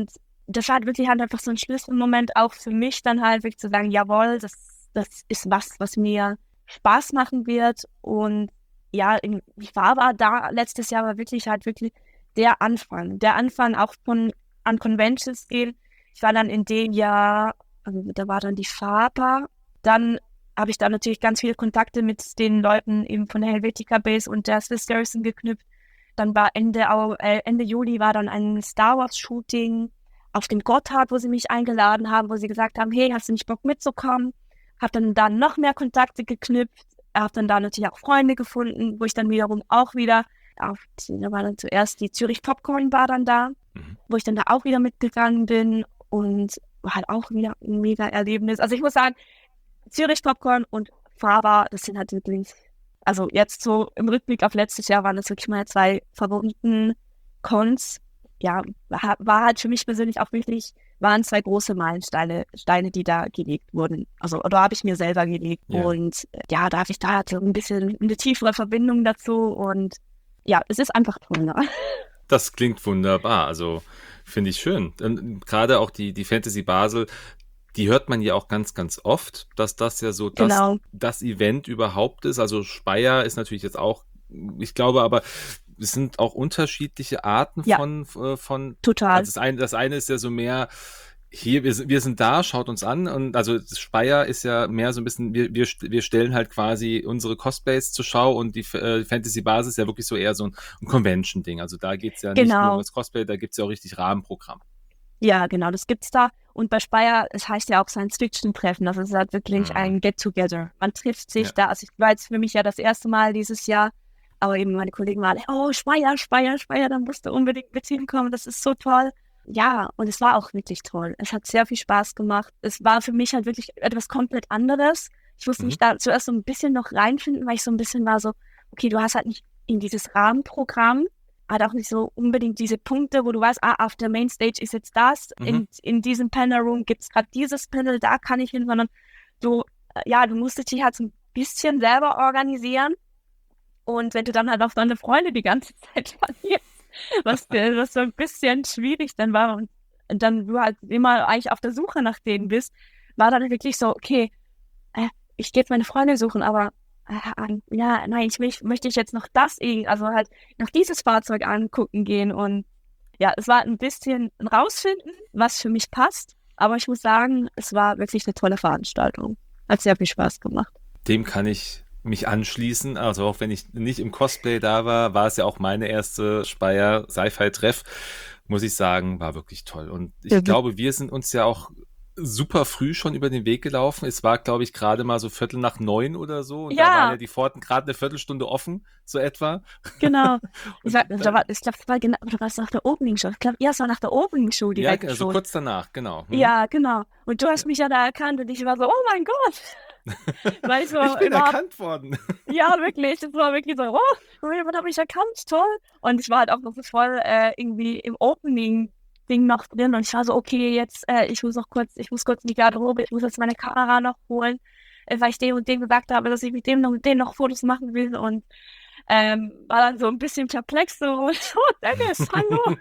das war halt wirklich halt einfach so ein Schlüsselmoment auch für mich, dann halt wirklich zu sagen, jawohl, das, das ist was, was mir Spaß machen wird. Und ja, in, ich war aber da, letztes Jahr war wirklich halt wirklich der Anfang, der Anfang auch von an Conventions gehen. Ich war dann in dem Jahr, also da war dann die Faber, dann habe ich da natürlich ganz viele Kontakte mit den Leuten eben von der Helvetica Base und der Swiss Garrison geknüpft. Dann war Ende, Au- äh, Ende Juli war dann ein Star Wars Shooting auf dem Gotthard, wo sie mich eingeladen haben, wo sie gesagt haben, hey, hast du nicht Bock mitzukommen? Hab dann da noch mehr Kontakte geknüpft, habe dann da natürlich auch Freunde gefunden, wo ich dann wiederum auch wieder auf, da war dann zuerst die Zürich Popcorn war dann da, Mhm. wo ich dann da auch wieder mitgegangen bin und war halt auch wieder ein mega Erlebnis. Also ich muss sagen, Zürich Popcorn und Faber, das sind halt wirklich, also jetzt so im Rückblick auf letztes Jahr waren das wirklich meine zwei favoriten Cons. Ja, war, war halt für mich persönlich auch wirklich, waren zwei große Meilensteine, Steine, die da gelegt wurden. Also, oder habe ich mir selber gelegt. Ja. Und äh, ja, da habe ich da halt so ein bisschen eine tiefere Verbindung dazu. Und ja, es ist einfach toll. Ne? Das klingt wunderbar. Also finde ich schön. Und gerade auch die, die Fantasy Basel, die hört man ja auch ganz, ganz oft, dass das ja so das, Genau. das Event überhaupt ist. Also Speyer ist natürlich jetzt auch, ich glaube aber, es sind auch unterschiedliche Arten Ja. von, äh, von Total. Also das eine, das eine ist ja so mehr, hier, wir, sind- wir sind da, schaut uns an. Und also das Speyer ist ja mehr so ein bisschen, wir, wir, st- wir stellen halt quasi unsere Cosplays zur Schau und die äh, Fantasy Basis ist ja wirklich so eher so ein, ein Convention-Ding. Also da geht's ja nicht Genau. nur um das Cosplay, da gibt's ja auch richtig Rahmenprogramm. Ja, genau, das gibt's da. Und bei Speyer, es heißt ja auch Science-Fiction-Treffen. Das ist halt wirklich Mhm. ein Get-Together. Man trifft sich Ja. da. Also ich war jetzt für mich ja das erste Mal dieses Jahr. Aber eben meine Kollegen waren, oh, Speyer, Speyer, Speyer, da musst du unbedingt mit hinkommen. Das ist so toll. Ja, und es war auch wirklich toll. Es hat sehr viel Spaß gemacht. Es war für mich halt wirklich etwas komplett anderes. Ich musste Mhm. mich da zuerst so ein bisschen noch reinfinden, weil ich so ein bisschen war so, okay, du hast halt nicht in dieses Rahmenprogramm, hat auch nicht so unbedingt diese Punkte, wo du weißt, ah, auf der Mainstage ist jetzt das, Mhm. in, in diesem Panel-Room gibt es gerade dieses Panel, da kann ich hin, sondern du, äh, ja, du musstest dich halt so ein bisschen selber organisieren. Und wenn du dann halt auf deine Freunde die ganze Zeit verlierst, was, äh, was so ein bisschen schwierig dann war und dann du halt immer eigentlich auf der Suche nach denen bist, war dann wirklich so, okay, äh, ich gehe jetzt meine Freunde suchen, aber äh, ja, nein, ich will, möchte ich jetzt noch das, irgendwie- also halt noch dieses Fahrzeug angucken gehen und ja, es war ein bisschen ein Rausfinden, was für mich passt, aber ich muss sagen, es war wirklich eine tolle Veranstaltung. Hat sehr viel Spaß gemacht. Dem kann ich mich anschließen. Also auch wenn ich nicht im Cosplay da war, war es ja auch meine erste Speyer Sci-Fi-Treff. Muss ich sagen, war wirklich toll. Und ich Mhm. glaube, wir sind uns ja auch super früh schon über den Weg gelaufen. Es war, glaube ich, gerade mal so Viertel nach neun oder so. Und da Ja. waren ja die Pforten gerade eine Viertelstunde offen, so etwa. Genau. Ich, Und war, dann- da war, ich glaube, es war genau, oder war es nach der Opening Show? Ich glaube, ja, es war nach der Opening Show Ja, direkt also schon. kurz danach, genau. Hm. Ja, genau. Und du hast mich ja da erkannt und ich war so, oh mein Gott. Weil ich so Ich bin überhaupt, erkannt worden. ja, wirklich. Das war wirklich so, oh, jemand hat mich erkannt, toll. Und ich war halt auch noch so voll äh, irgendwie im Opening-Ding noch drin und ich war so, okay, jetzt, äh, ich muss noch kurz, ich muss kurz in die Garderobe, ich muss jetzt meine Kamera noch holen, äh, weil ich dem und dem gesagt habe, dass ich mit dem und dem noch Fotos machen will und ähm, war dann so ein bisschen perplex, so, so Dennis, hallo.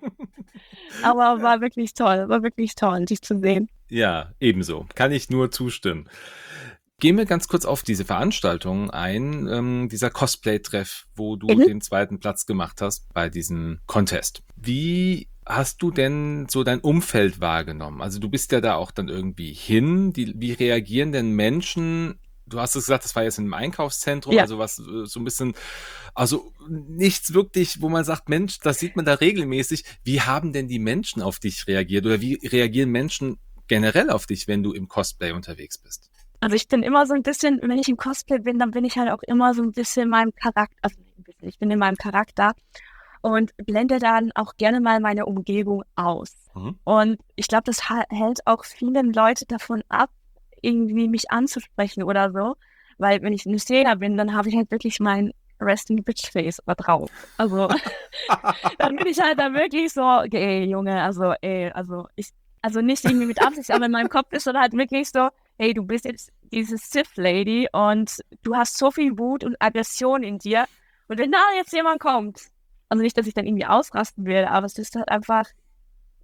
Aber war wirklich toll, war wirklich toll, dich zu sehen. Ja, ebenso. Kann ich nur zustimmen. Gehen wir ganz kurz auf diese Veranstaltung ein, ähm, dieser Cosplay-Treff, wo du Mhm. den zweiten Platz gemacht hast bei diesem Contest. Wie hast du denn so dein Umfeld wahrgenommen? Also du bist ja da auch dann irgendwie hin. Die, wie reagieren denn Menschen? Du hast es gesagt, das war jetzt in einem Einkaufszentrum, Ja. also was äh, so ein bisschen, also nichts wirklich, wo man sagt, Mensch, das sieht man da regelmäßig. Wie haben denn die Menschen auf dich reagiert oder wie reagieren Menschen generell auf dich, wenn du im Cosplay unterwegs bist? Also ich bin immer so ein bisschen, wenn ich im Cosplay bin, dann bin ich halt auch immer so ein bisschen in meinem Charakter, also nicht ein bisschen, ich bin in meinem Charakter und blende dann auch gerne mal meine Umgebung aus. Mhm. Und ich glaube, das ha- hält auch viele Leute davon ab, irgendwie mich anzusprechen oder so, weil wenn ich eine Szene bin, dann habe ich halt wirklich mein Resting Bitch Face da drauf. Also dann bin ich halt da wirklich so, ey Junge, also ey, also ich, also nicht irgendwie mit Absicht, aber in meinem Kopf ist dann halt wirklich so, hey, du bist jetzt diese Sith-Lady und du hast so viel Wut und Aggression in dir. Und wenn da jetzt jemand kommt, also nicht, dass ich dann irgendwie ausrasten will, aber es ist halt einfach,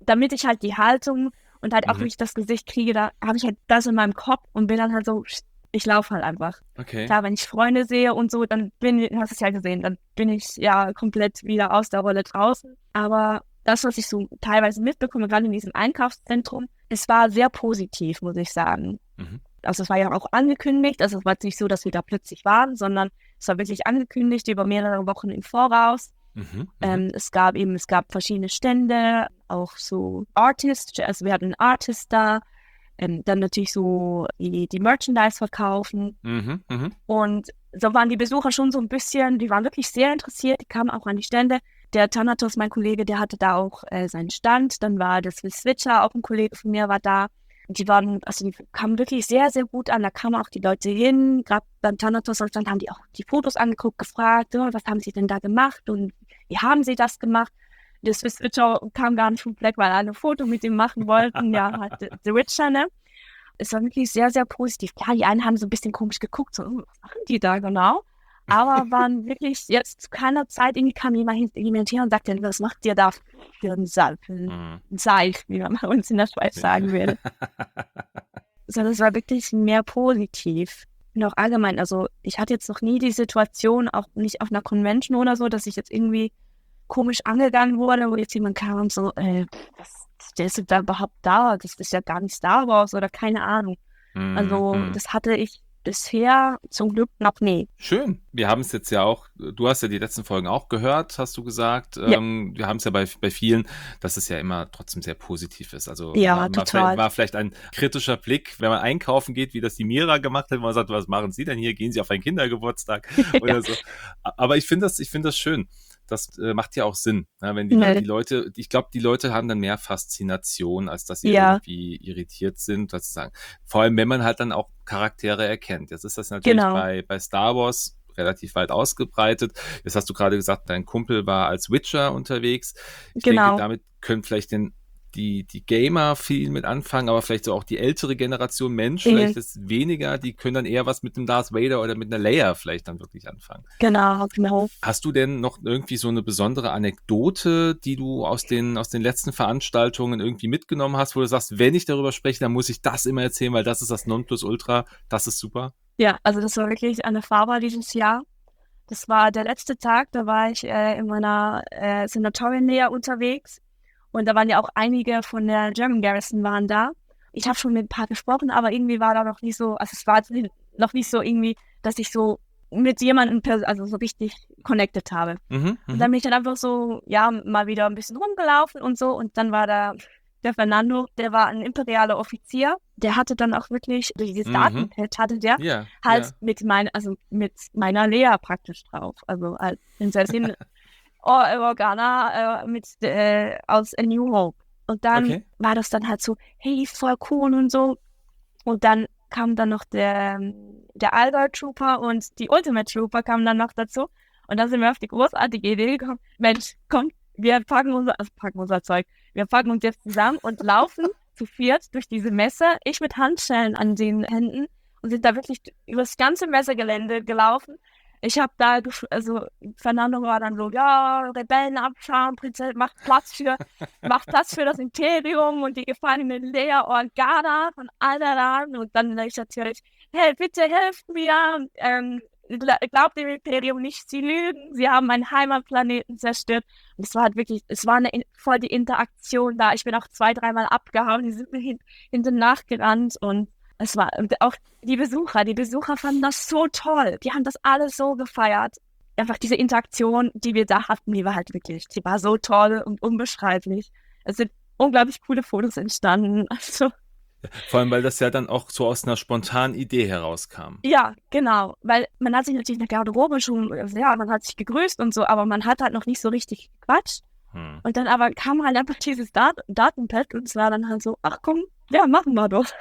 damit ich halt die Haltung und halt auch Mhm. nicht das Gesicht kriege, da habe ich halt das in meinem Kopf und bin dann halt so, ich laufe halt einfach. Okay. Klar, wenn ich Freunde sehe und so, dann bin ich, du hast es ja gesehen, dann bin ich ja komplett wieder aus der Rolle draußen. Aber das, was ich so teilweise mitbekomme, gerade in diesem Einkaufszentrum, es war sehr positiv, muss ich sagen. Mhm. Also es war ja auch angekündigt, also es war jetzt nicht so, dass wir da plötzlich waren, sondern es war wirklich angekündigt über mehrere Wochen im Voraus. Mhm. Mhm. Ähm, es gab eben, es gab verschiedene Stände, auch so Artists, also wir hatten einen Artist da, ähm, dann natürlich so die, die Merchandise verkaufen. Mhm. Mhm. Und so waren die Besucher schon so ein bisschen, die waren wirklich sehr interessiert, die kamen auch an die Stände. Der Thanatos, mein Kollege, der hatte da auch äh, seinen Stand. Dann war das Swiss Switcher, auch ein Kollege von mir war da. Und die waren, also die kamen wirklich sehr, sehr gut an. Da kamen auch die Leute hin. Gerade beim Thanatos Stand haben die auch die Fotos angeguckt, gefragt, oh, was haben sie denn da gemacht und wie haben sie das gemacht? Der Swiss Switcher kam gar nicht vom Fleck, weil alle ein Foto mit ihm machen wollten. Ja, halt The, The Witcher, ne? Es war wirklich sehr, sehr positiv. Klar, die einen haben so ein bisschen komisch geguckt, so, was machen die da genau? Aber waren wirklich jetzt zu keiner Zeit, irgendwie kam jemand hin und sagte, was macht ihr da für ein Seil, für ein Seil, wie man bei uns in der Schweiz sagen würde. Sondern es war wirklich mehr positiv. Und auch allgemein, also ich hatte jetzt noch nie die Situation, auch nicht auf einer Convention oder so, dass ich jetzt irgendwie komisch angegangen wurde, wo jetzt jemand kam und so, äh, was, der ist da überhaupt da, das ist ja gar nicht Star Wars oder keine Ahnung. Also Mhm. das hatte ich bisher zum Glück noch nie. Schön. Wir haben es jetzt ja auch, du hast ja die letzten Folgen auch gehört, hast du gesagt. Ja. Ähm, wir haben es ja bei, bei vielen, dass es ja immer trotzdem sehr positiv ist. Also Ja, war, war, total. vielleicht, war vielleicht ein kritischer Blick, wenn man einkaufen geht, wie das die Mira gemacht hat, wo man sagt, was machen Sie denn hier? Gehen Sie auf einen Kindergeburtstag oder so. Aber ich finde das, ich finde das schön. Das äh, macht ja auch Sinn, ne? Wenn die, Nee. die Leute, ich glaube, die Leute haben dann mehr Faszination, als dass sie Ja. irgendwie irritiert sind, sozusagen. Vor allem, wenn man halt dann auch Charaktere erkennt. Jetzt ist das natürlich Genau. bei, bei Star Wars relativ weit ausgebreitet. Jetzt hast du gerade gesagt, dein Kumpel war als Witcher unterwegs. Ich Genau. denke, damit können vielleicht den die, die Gamer viel mit anfangen, aber vielleicht so auch die ältere Generation Mensch, Mhm. vielleicht ist weniger, die können dann eher was mit dem Darth Vader oder mit einer Leia vielleicht dann wirklich anfangen. Genau, genau. Hast du denn noch irgendwie so eine besondere Anekdote, die du aus den, aus den letzten Veranstaltungen irgendwie mitgenommen hast, wo du sagst, wenn ich darüber spreche, dann muss ich das immer erzählen, weil das ist das Nonplusultra, das ist super? Ja, also das war wirklich eine Farbe dieses Jahr. Das war der letzte Tag, da war ich äh, in meiner äh, Senatoriennähe unterwegs und da waren ja auch einige von der German Garrison waren da. Ich habe schon mit ein paar gesprochen, aber irgendwie war da noch nicht so, also es war noch nicht so irgendwie, dass ich so mit jemandem, also so richtig connected habe. Mhm, und dann bin ich dann einfach so, ja, mal wieder ein bisschen rumgelaufen und so und dann war da der Fernando, der war ein imperialer Offizier, der hatte dann auch wirklich, dieses Mhm. Datenpad hatte der Ja, halt ja. mit mein, also mit meiner Lea praktisch drauf, also als Prinzessin Or- Organa äh, mit äh, aus A New Hope. Und dann Okay. war das dann halt so, hey, voll cool und so. Und dann kam dann noch der, der Algar Trooper und die Ultimate Trooper kamen dann noch dazu. Und dann sind wir auf die großartige Idee gekommen, Mensch, komm, wir packen unser, also packen unser Zeug, wir packen uns jetzt zusammen und laufen zu viert durch diese Messe, ich mit Handschellen an den Händen und sind da wirklich über das ganze Messegelände gelaufen. Ich habe da, gef- also Fernando war dann so, ja, Rebellen abschauen, Prinzessin, macht Platz für, macht Platz für das Imperium und die gefallene Lea Organa von Alderaan. Und dann ich natürlich, hey, bitte helft mir, ähm, gla- glaubt dem Imperium nicht, sie lügen, sie haben meinen Heimatplaneten zerstört. Und es war halt wirklich, es war eine, in- voll die Interaktion da. Ich bin auch zwei, dreimal abgehauen, die sind mir hin, hinten nachgerannt und es war und auch die Besucher, die Besucher fanden das so toll. Die haben das alles so gefeiert. Einfach diese Interaktion, die wir da hatten, die war halt wirklich, die war so toll und unbeschreiblich. Es sind unglaublich coole Fotos entstanden. Also, Vor allem, weil das ja dann auch so aus einer spontanen Idee herauskam. ja, genau. Weil man hat sich natürlich in der Garderobe schon, ja, man hat sich gegrüßt und so, aber man hat halt noch nicht so richtig gequatscht. Hm. Und dann aber kam halt einfach dieses Dat- Datenpad und es war dann halt so, ach komm, ja, machen wir doch.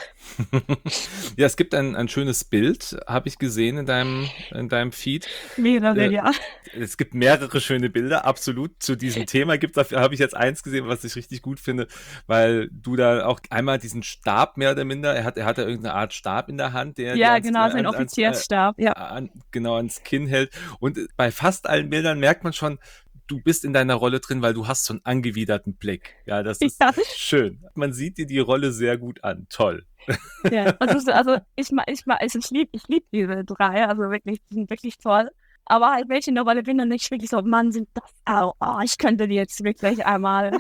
Ja, es gibt ein, ein schönes Bild, habe ich gesehen in deinem, in deinem Feed. Mehrere, Äh, ja. Es gibt mehrere schöne Bilder, absolut. Zu diesem Thema gibt es, habe ich jetzt eins gesehen, was ich richtig gut finde, weil du da auch einmal diesen Stab mehr oder minder, er hat, er hat ja irgendeine Art Stab in der Hand, der Ja, dir ans, genau, äh, sein ans, ans, äh, Offiziersstab, ja. an, genau ans Kinn hält. Und bei fast allen Bildern merkt man schon, du bist in deiner Rolle drin, weil du hast so einen angewiderten Blick. Ja, das ist Ja. schön. Man sieht dir die Rolle sehr gut an. Toll. Ja, also, also ich mag, ich mag, also ich liebe, ich liebe diese drei, also wirklich, die sind wirklich toll. Aber halt, wenn ich in der Rolle bin, dann nicht wirklich so, Mann, sind das, oh, oh, ich könnte die jetzt wirklich einmal.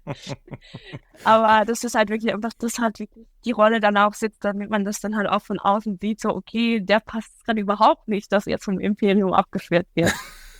Aber das ist halt wirklich einfach, dass halt wirklich die Rolle dann auch sitzt, damit man das dann halt auch von außen sieht, so, okay, der passt gerade überhaupt nicht, dass jetzt vom Imperium abgeschwert wird.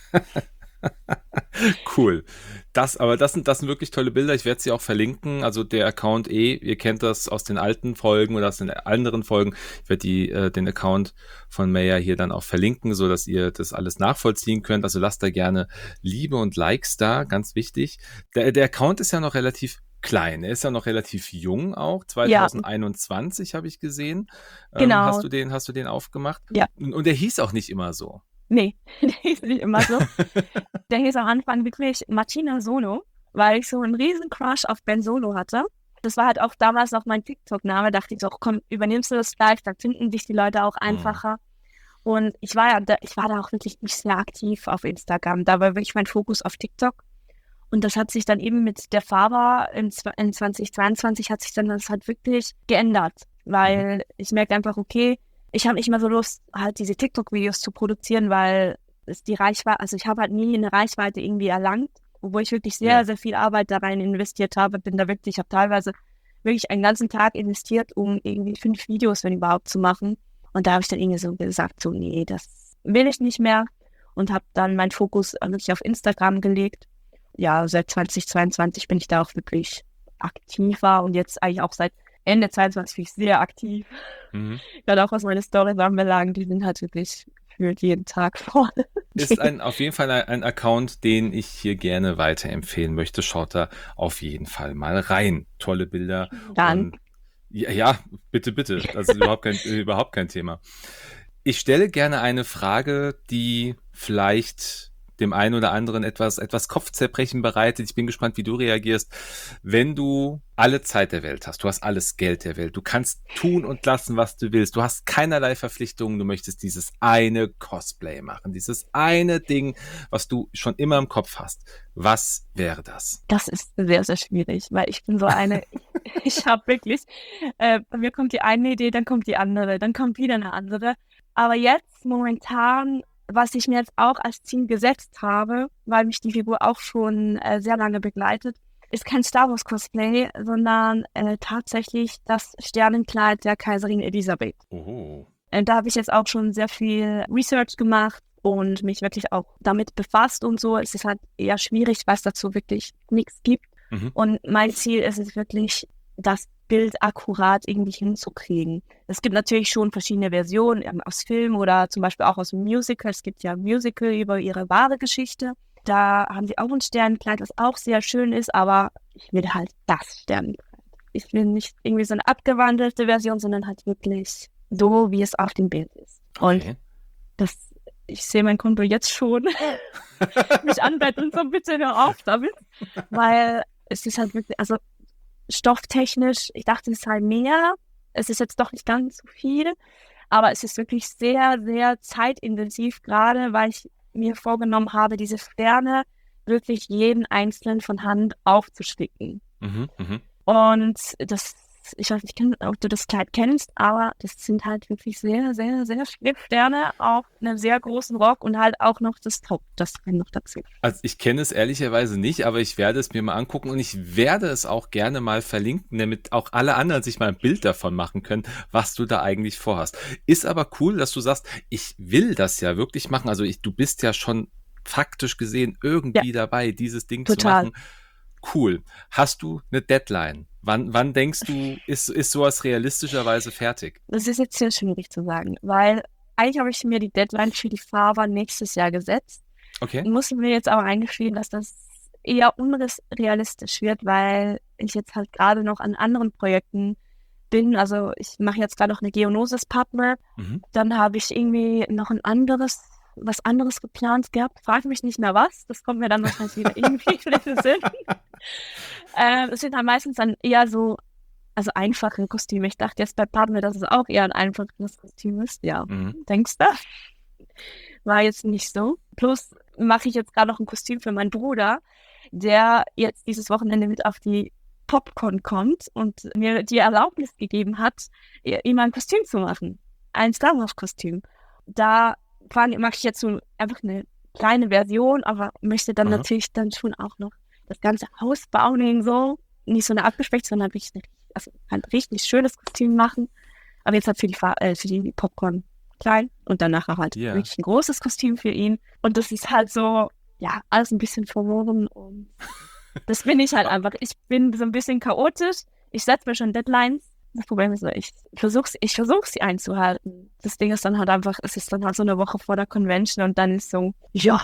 Cool. Das, aber das sind, das sind wirklich tolle Bilder. Ich werde sie auch verlinken. Also der Account eh, ihr kennt das aus den alten Folgen oder aus den anderen Folgen. Ich werde die, äh, den Account von Maya hier dann auch verlinken, so dass ihr das alles nachvollziehen könnt. Also lasst da gerne Liebe und Likes da, ganz wichtig. Der, der Account ist ja noch relativ klein. Er ist ja noch relativ jung auch. zwanzig einundzwanzig ja. Habe ich gesehen. Genau. Ähm, hast du den, hast du den aufgemacht? Ja. Und, und der hieß auch nicht immer so. Nee, der hieß nicht immer so. Der hieß am Anfang wirklich Martina Solo, weil ich so einen riesen Crush auf Ben Solo hatte. Das war halt auch damals noch mein TikTok-Name. Dachte ich so, komm, übernimmst du das gleich, dann finden dich die Leute auch einfacher. Mhm. Und ich war ja, da, ich war da auch wirklich nicht sehr aktiv auf Instagram. Da war wirklich mein Fokus auf TikTok. Und das hat sich dann eben mit der Fava in, in zwanzig zweiundzwanzig hat sich dann das halt wirklich geändert. Weil mhm. ich merke einfach, okay, ich habe nicht mehr so Lust, halt diese TikTok-Videos zu produzieren, weil es die Reichweite, also ich habe halt nie eine Reichweite irgendwie erlangt, obwohl ich wirklich sehr, ja. sehr viel Arbeit da rein investiert habe. Bin da wirklich, ich habe teilweise wirklich einen ganzen Tag investiert, um irgendwie fünf Videos, wenn überhaupt, zu machen. Und da habe ich dann irgendwie so gesagt, so nee, das will ich nicht mehr. Und habe dann meinen Fokus wirklich auf Instagram gelegt. Ja, seit zwanzig zweiundzwanzig bin ich da auch wirklich aktiver und jetzt eigentlich auch seit Ende zweiundzwanzig bin ich sehr aktiv. Mhm. Gerade auch was meine Storys anbelangt, die sind halt wirklich gefühlt jeden Tag voll. Ist ein, auf jeden Fall ein, ein Account, den ich hier gerne weiterempfehlen möchte. Schaut da auf jeden Fall mal rein. Tolle Bilder. Dann. Ja, ja, bitte, bitte. Das ist überhaupt kein, überhaupt kein Thema. Ich stelle gerne eine Frage, die vielleicht dem einen oder anderen etwas, etwas Kopfzerbrechen bereitet. Ich bin gespannt, wie du reagierst. Wenn du alle Zeit der Welt hast, du hast alles Geld der Welt, du kannst tun und lassen, was du willst, du hast keinerlei Verpflichtungen, du möchtest dieses eine Cosplay machen, dieses eine Ding, was du schon immer im Kopf hast. Was wäre das? Das ist sehr, sehr schwierig, weil ich bin so eine, ich habe wirklich, äh, bei mir kommt die eine Idee, dann kommt die andere, dann kommt wieder eine andere. Aber jetzt momentan, was ich mir jetzt auch als Ziel gesetzt habe, weil mich die Figur auch schon äh, sehr lange begleitet, ist kein Star Wars Cosplay, sondern äh, tatsächlich das Sternenkleid der Kaiserin Elisabeth. Oh. Äh, da habe ich jetzt auch schon sehr viel Research gemacht und mich wirklich auch damit befasst und so. Es ist halt eher schwierig, weil es dazu wirklich nichts gibt. Mhm. Und mein Ziel ist es wirklich, das Bild akkurat irgendwie hinzukriegen. Es gibt natürlich schon verschiedene Versionen ähm, aus Film oder zum Beispiel auch aus dem Musical. Es gibt ja ein Musical über ihre wahre Geschichte. Da haben sie auch ein Sternenkleid, was auch sehr schön ist, aber ich will halt das Sternenkleid. Ich will nicht irgendwie so eine abgewandelte Version, sondern halt wirklich so, wie es auf dem Bild ist. Okay. Und das, ich sehe mein Konto jetzt schon mich anbetteln, so bitte hör auf damit, weil es ist halt wirklich, also stofftechnisch, ich dachte, es sei mehr. Es ist jetzt doch nicht ganz so viel, aber es ist wirklich sehr, sehr zeitintensiv, gerade weil ich mir vorgenommen habe, diese Sterne wirklich jeden einzelnen von Hand aufzusticken. Mhm, mh. Und das, ich weiß nicht, ob du das Kleid kennst, aber das sind halt wirklich sehr, sehr, sehr viele Sterne auf einem sehr großen Rock und halt auch noch das Top, das noch dazu. Also ich kenne es ehrlicherweise nicht, aber ich werde es mir mal angucken und ich werde es auch gerne mal verlinken, damit auch alle anderen sich mal ein Bild davon machen können, was du da eigentlich vorhast. Ist aber cool, dass du sagst, ich will das ja wirklich machen. Also ich, du bist ja schon faktisch gesehen irgendwie ja. dabei, dieses Ding Total. zu machen. Cool. Hast du eine Deadline? Wann, wann denkst du, ist, ist sowas realistischerweise fertig? Das ist jetzt sehr schwierig zu sagen, weil eigentlich habe ich mir die Deadline für die Fava nächstes Jahr gesetzt. Okay. Ich muss mir jetzt aber eingestehen, dass das eher unrealistisch wird, weil ich jetzt halt gerade noch an anderen Projekten bin. Also ich mache jetzt gerade noch eine Geonosis-Partner. Mhm. Dann habe ich irgendwie noch ein anderes, was anderes geplant gehabt. Frag mich nicht mehr was. Das kommt mir dann wahrscheinlich wieder irgendwie in den Sinn. äh, es sind dann meistens dann eher so, also einfache Kostüme. Ich dachte jetzt bei Partner, dass es auch eher ein einfaches Kostüm ist. Ja, mhm. Denkst du? war jetzt nicht so. Plus mache ich jetzt gerade noch ein Kostüm für meinen Bruder, der jetzt dieses Wochenende mit auf die Popcorn kommt und mir die Erlaubnis gegeben hat, ihm ein Kostüm zu machen. Ein Star Wars Kostüm. Da mache ich jetzt so einfach eine kleine Version, aber möchte dann Aha. natürlich dann schon auch noch das ganze Haus bauen und so. Nicht so eine abgespeckt, sondern wirklich eine, also ein richtig schönes Kostüm machen. Aber jetzt halt für die, äh, für die Popcorn klein und danach halt yeah. wirklich ein großes Kostüm für ihn. Und das ist halt so, ja, alles ein bisschen verworren und das bin ich halt einfach. Ich bin so ein bisschen chaotisch. Ich setze mir schon Deadlines. Das Problem ist, ich versuche ich versuch, sie einzuhalten. Das Ding ist dann halt einfach, es ist dann halt so eine Woche vor der Convention und dann ist so, ja,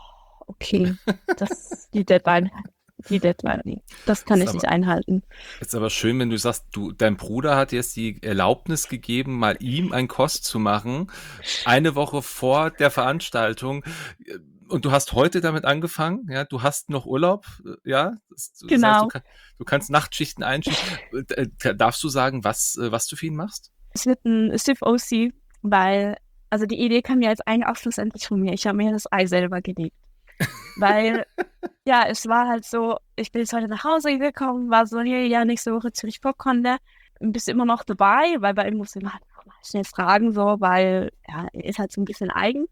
okay, das die Deadline, die Deadline, das kann ist ich aber, nicht einhalten. Ist aber schön, wenn du sagst, du, dein Bruder hat jetzt die Erlaubnis gegeben, mal ihm ein Kost zu machen, eine Woche vor der Veranstaltung. Und du hast heute damit angefangen, ja, du hast noch Urlaub, ja, das, genau. Das heißt, du, kann, du kannst Nachtschichten einschieben. Darfst du sagen, was, was du für ihn machst? Es wird ein Sith O C, weil, also die Idee kam ja jetzt eigentlich auch schlussendlich von mir. Ich habe mir das Ei selber gelegt. Weil, ja, es war halt so, ich bin jetzt heute nach Hause gekommen, war so, hier, ja, nächste Woche Zürich Popcorn, bist immer noch dabei, weil bei ihm muss ich immer halt mal schnell fragen, so, weil, ja, er ist halt so ein bisschen eigen.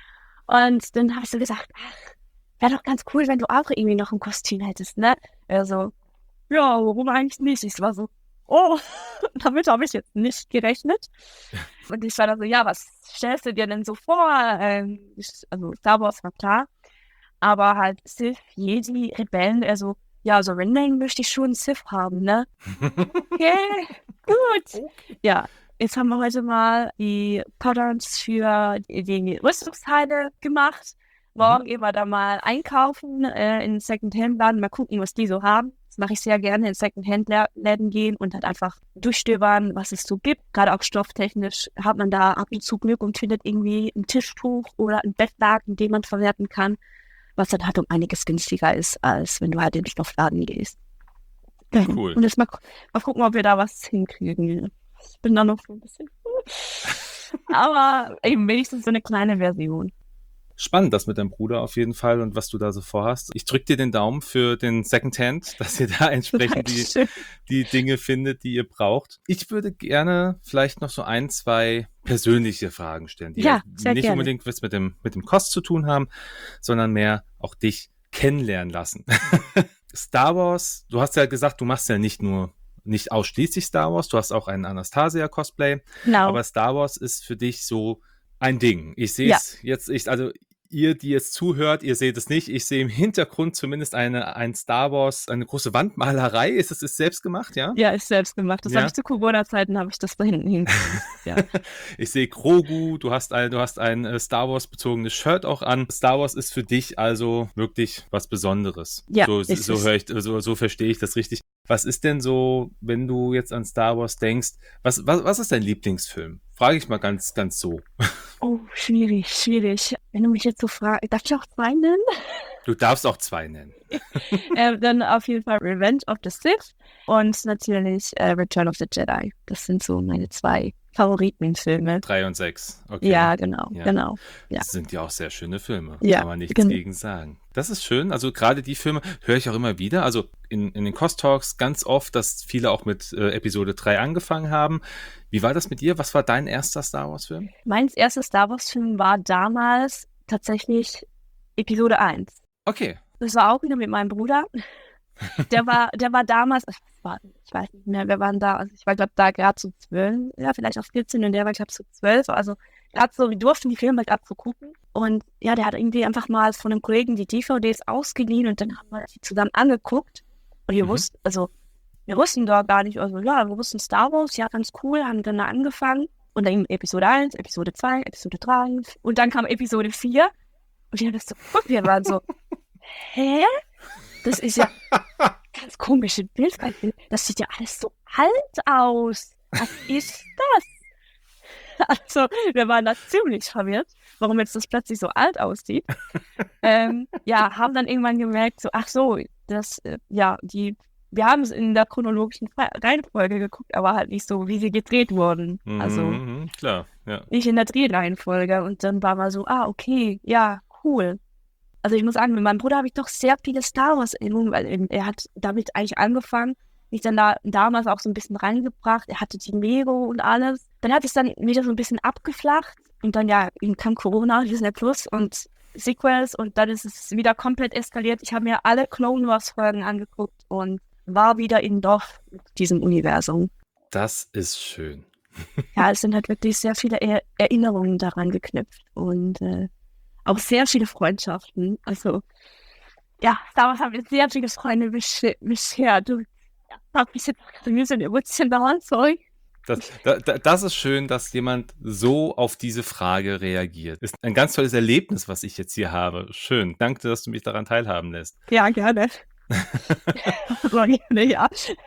Und dann habe ich so gesagt, ach, wäre doch ganz cool, wenn du auch irgendwie noch ein Kostüm hättest, ne? Er so, ja, warum eigentlich nicht? Ich war so, oh, damit habe ich jetzt nicht gerechnet. Und ich war dann so, ja, was stellst du dir denn so vor? Ähm, ich, also Star Wars war klar, aber halt Sith, Jedi, Rebellen, also, ja, so Rendering möchte ich schon Sith haben, ne? Okay, gut. Ja. Jetzt haben wir heute mal die Patterns für die, die Rüstungsteile gemacht. Morgen mhm. gehen wir da mal einkaufen äh, in Second-Hand-Laden, mal gucken, was die so haben. Das mache ich sehr gerne, in Second-Hand-Läden gehen und halt einfach durchstöbern, was es so gibt. Gerade auch stofftechnisch hat man da ab und zu Glück und findet irgendwie ein Tischtuch oder ein Bettlaken, den man verwerten kann, was dann halt um einiges günstiger ist, als wenn du halt in den Stoffladen gehst. Cool. Und jetzt mal, mal gucken, ob wir da was hinkriegen. Ich bin da noch so ein bisschen. Aber eben wenigstens so eine kleine Version. Spannend, das mit deinem Bruder auf jeden Fall und was du da so vorhast. Ich drücke dir den Daumen für den Secondhand, dass ihr da entsprechend die, die Dinge findet, die ihr braucht. Ich würde gerne vielleicht noch so ein, zwei persönliche Fragen stellen, die ja, ja nicht gerne. unbedingt was mit dem, mit dem Kost zu tun haben, sondern mehr auch dich kennenlernen lassen. Star Wars, du hast ja gesagt, du machst ja nicht nur nicht ausschließlich Star Wars, du hast auch einen Anastasia-Cosplay, genau. Aber Star Wars ist für dich so ein Ding. Ich sehe es ja. jetzt, ich, also ihr, die jetzt zuhört, ihr seht es nicht, ich sehe im Hintergrund zumindest eine ein Star Wars, eine große Wandmalerei. Ist es ist selbst gemacht, ja? Ja, ist selbst gemacht. Das ja. habe ich zu Corona-Zeiten, habe ich das da hinten hingekriegt. Ja. Ich sehe Grogu, du hast ein, du hast ein Star Wars-bezogenes Shirt auch an. Star Wars ist für dich also wirklich was Besonderes. Ja, so so höre ich, so, so verstehe ich das richtig. Was ist denn so, wenn du jetzt an Star Wars denkst, was, was, was ist dein Lieblingsfilm? Frage ich mal ganz, ganz so. Oh, schwierig, schwierig. Wenn du mich jetzt so fragst, darf ich auch zwei nennen? Du darfst auch zwei nennen. äh, dann auf jeden Fall Revenge of the Sith und natürlich äh, Return of the Jedi. Das sind so meine zwei Favoritenfilme. Drei und sechs, okay. Ja, genau, ja. genau. Ja. Das sind ja auch sehr schöne Filme, ja, kann man nichts gen- gegen sagen. Das ist schön, also gerade die Filme höre ich auch immer wieder, also in, in den Cost-Talks ganz oft, dass viele auch mit äh, Episode drei angefangen haben. Wie war das mit dir? Was war dein erster Star Wars-Film? Mein erster Star Wars-Film war damals tatsächlich Episode eins. Okay. Das war auch wieder mit meinem Bruder. Der war, der war damals, ich weiß nicht mehr, wir waren da, also ich war glaube da gerade so zwölf, ja vielleicht auch vierzehn und der war glaube so zwölf, also gerade so, wir durften die Filme gerade so gucken und ja, der hat irgendwie einfach mal von einem Kollegen die D V Ds ausgeliehen und dann haben wir die zusammen angeguckt und wir mhm. wussten, also wir wussten da gar nicht, also ja, wir wussten Star Wars, ja ganz cool, haben dann da angefangen und dann Episode eins, Episode zwei, Episode drei und dann kam Episode vier und wir haben das so geguckt, wir waren so, hä? Das ist ja ganz komische Bild. Das sieht ja alles so alt aus. Was ist das? Also, wir waren da ziemlich verwirrt, warum jetzt das plötzlich so alt aussieht. ähm, ja, haben dann irgendwann gemerkt, so, ach so, das, äh, ja, die wir haben es in der chronologischen Reihenfolge geguckt, aber halt nicht so, wie sie gedreht wurden. Also Mhm, klar, ja. nicht in der Drehreihenfolge. Und dann war mal so, ah, okay, ja, cool. Also ich muss sagen, mit meinem Bruder habe ich doch sehr viele Star Wars-Erinnerungen, weil eben er hat damit eigentlich angefangen, mich dann da damals auch so ein bisschen reingebracht. Er hatte die Lego und alles. Dann hat es dann wieder so ein bisschen abgeflacht und dann ja, ihm kam Corona, Disney Plus und Sequels und dann ist es wieder komplett eskaliert. Ich habe mir alle Clone Wars-Folgen angeguckt und war wieder in doch diesem Universum. Das ist schön. Ja, es sind halt wirklich sehr viele er- Erinnerungen daran geknüpft und äh, auch sehr viele Freundschaften. Also, ja, damals haben wir sehr viele Freunde besch- beschert. Du, ja, hab mich jetzt gerade ein bisschen emotional, sorry. Das, da, da, das ist schön, dass jemand so auf diese Frage reagiert. Ist ein ganz tolles Erlebnis, was ich jetzt hier habe. Schön. Danke, dass du mich daran teilhaben lässt. Ja, gerne. Aber gerne, ja.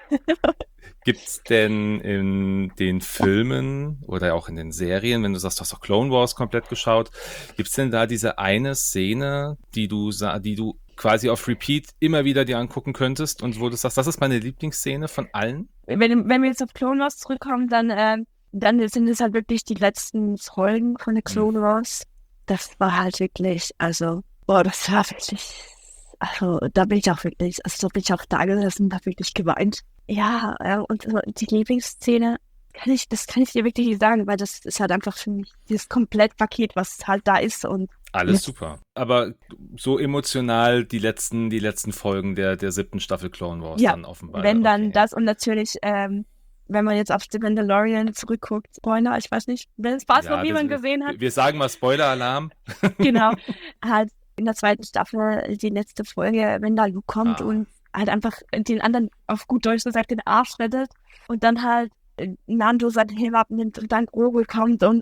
Gibt's denn in den Filmen oder auch in den Serien, wenn du sagst, du hast doch Clone Wars komplett geschaut, gibt's denn da diese eine Szene, die du, sa- die du quasi auf Repeat immer wieder dir angucken könntest und wo du sagst, das ist meine Lieblingsszene von allen? Wenn, wenn wir jetzt auf Clone Wars zurückkommen, dann, äh, dann sind es halt wirklich die letzten Folgen von der Clone Wars. Das war halt wirklich, also, boah, das war wirklich, also, da bin ich auch wirklich, also, da bin ich auch da gesessen und hab wirklich geweint. Ja, äh, und so die Lieblingsszene, kann ich, das kann ich dir wirklich nicht sagen, weil das ist halt einfach für mich dieses Komplettpaket, was halt da ist und Alles super. Aber so emotional die letzten, die letzten Folgen der, der siebten Staffel Clone Wars ja, dann offenbar. wenn dann Okay. das und natürlich, ähm, wenn man jetzt auf The Mandalorian zurückguckt, Spoiler, ich weiß nicht, wenn es Spaß Ja, noch niemand wir, gesehen hat, wir sagen mal Spoiler-Alarm. genau, halt in der zweiten Staffel die letzte Folge, wenn da Luke kommt Ah. und halt einfach den anderen auf gut Deutsch gesagt den Arsch rettet und dann halt äh, Nando seinen Helm abnimmt und dann Grogu kommt und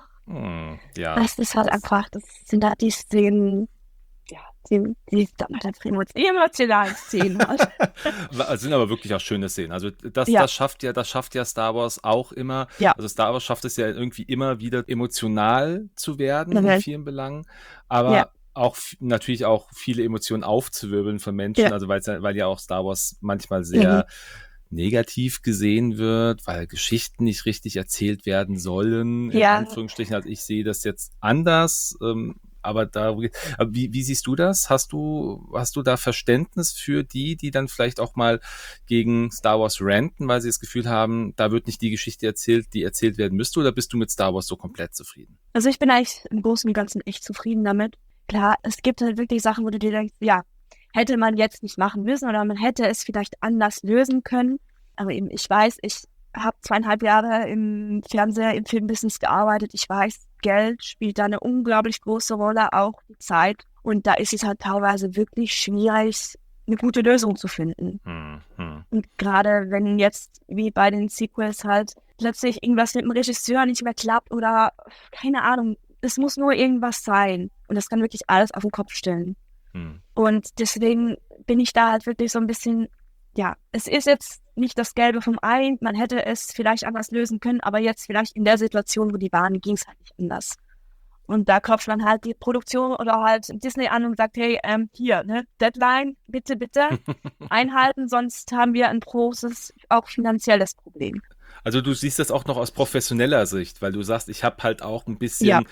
Hm, ja. das ist halt einfach, das sind halt die Szenen, ja, die, die dann halt einfach emo- die emotionalen Szenen halt. Es sind aber wirklich auch schöne Szenen. Also das, Ja. das schafft ja, das schafft ja Star Wars auch immer. Ja. Also Star Wars schafft es ja irgendwie immer wieder emotional zu werden Mhm. in vielen Belangen, aber Ja. auch f- natürlich auch viele Emotionen aufzuwirbeln von Menschen. Ja. Also weil's ja, weil ja auch Star Wars manchmal sehr negativ gesehen wird, weil Geschichten nicht richtig erzählt werden sollen, in Ja. Anführungsstrichen. Also ich sehe das jetzt anders. Ähm, aber da, aber wie, wie siehst du das? Hast du, hast du da Verständnis für die, die dann vielleicht auch mal gegen Star Wars ranten, weil sie das Gefühl haben, da wird nicht die Geschichte erzählt, die erzählt werden müsste, oder bist du mit Star Wars so komplett zufrieden? Also ich bin eigentlich im Großen und Ganzen echt zufrieden damit. Klar, es gibt halt wirklich Sachen, wo du dir denkst, ja, hätte man jetzt nicht machen müssen oder man hätte es vielleicht anders lösen können. Aber eben, ich weiß, ich habe zweieinhalb Jahre im Fernseher, im Filmbusiness gearbeitet. Ich weiß, Geld spielt da eine unglaublich große Rolle, auch die Zeit. Und da ist es halt teilweise wirklich schwierig, eine gute Lösung zu finden. Hm, hm. Und gerade wenn jetzt, wie bei den Sequels halt, plötzlich irgendwas mit dem Regisseur nicht mehr klappt oder keine Ahnung, es muss nur irgendwas sein. Und das kann wirklich alles auf den Kopf stellen. Hm. Und deswegen bin ich da halt wirklich so ein bisschen, ja, es ist jetzt nicht das Gelbe vom Ei, man hätte es vielleicht anders lösen können, aber jetzt vielleicht in der Situation, wo die waren, ging es halt nicht anders. Und da klopft man halt die Produktion oder halt Disney an und sagt, hey, ähm, hier, ne, Deadline, bitte, bitte einhalten, sonst haben wir ein großes, auch finanzielles Problem. Also du siehst das auch noch aus professioneller Sicht, weil du sagst, ich habe halt auch ein bisschen Ja.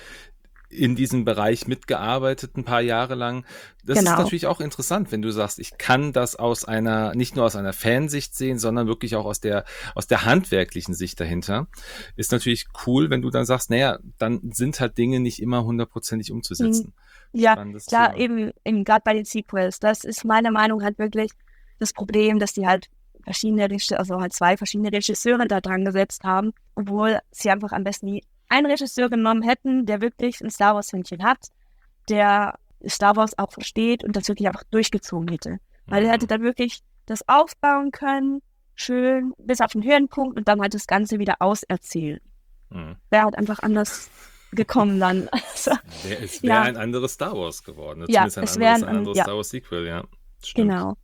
in diesem Bereich mitgearbeitet, ein paar Jahre lang. Das Genau. ist natürlich auch interessant, wenn du sagst, ich kann das aus einer, nicht nur aus einer Fansicht sehen, sondern wirklich auch aus der, aus der handwerklichen Sicht dahinter. Ist natürlich cool, wenn du dann sagst, naja, dann sind halt Dinge nicht immer hundertprozentig umzusetzen. Ja, Spannendes klar, Thema. eben, eben gerade bei den Sequels, das ist meiner Meinung halt wirklich das Problem, dass die halt verschiedene, Rege- also halt zwei verschiedene Regisseure da dran gesetzt haben, obwohl sie einfach am besten nie einen Regisseur genommen hätten, der wirklich ein Star Wars-Händchen hat, der Star Wars auch versteht und das wirklich einfach durchgezogen hätte. Weil er hätte dann wirklich das aufbauen können, schön, bis auf den Höhenpunkt und dann halt das Ganze wieder auserzählen. Mhm. Wäre halt einfach anders gekommen dann. Also, Wär, es wäre Ja. ein anderes Star Wars geworden. Ja, Zumindest ein es anderes, wär ein- ein anderes ja. Star Wars Sequel, ja. Stimmt. genau.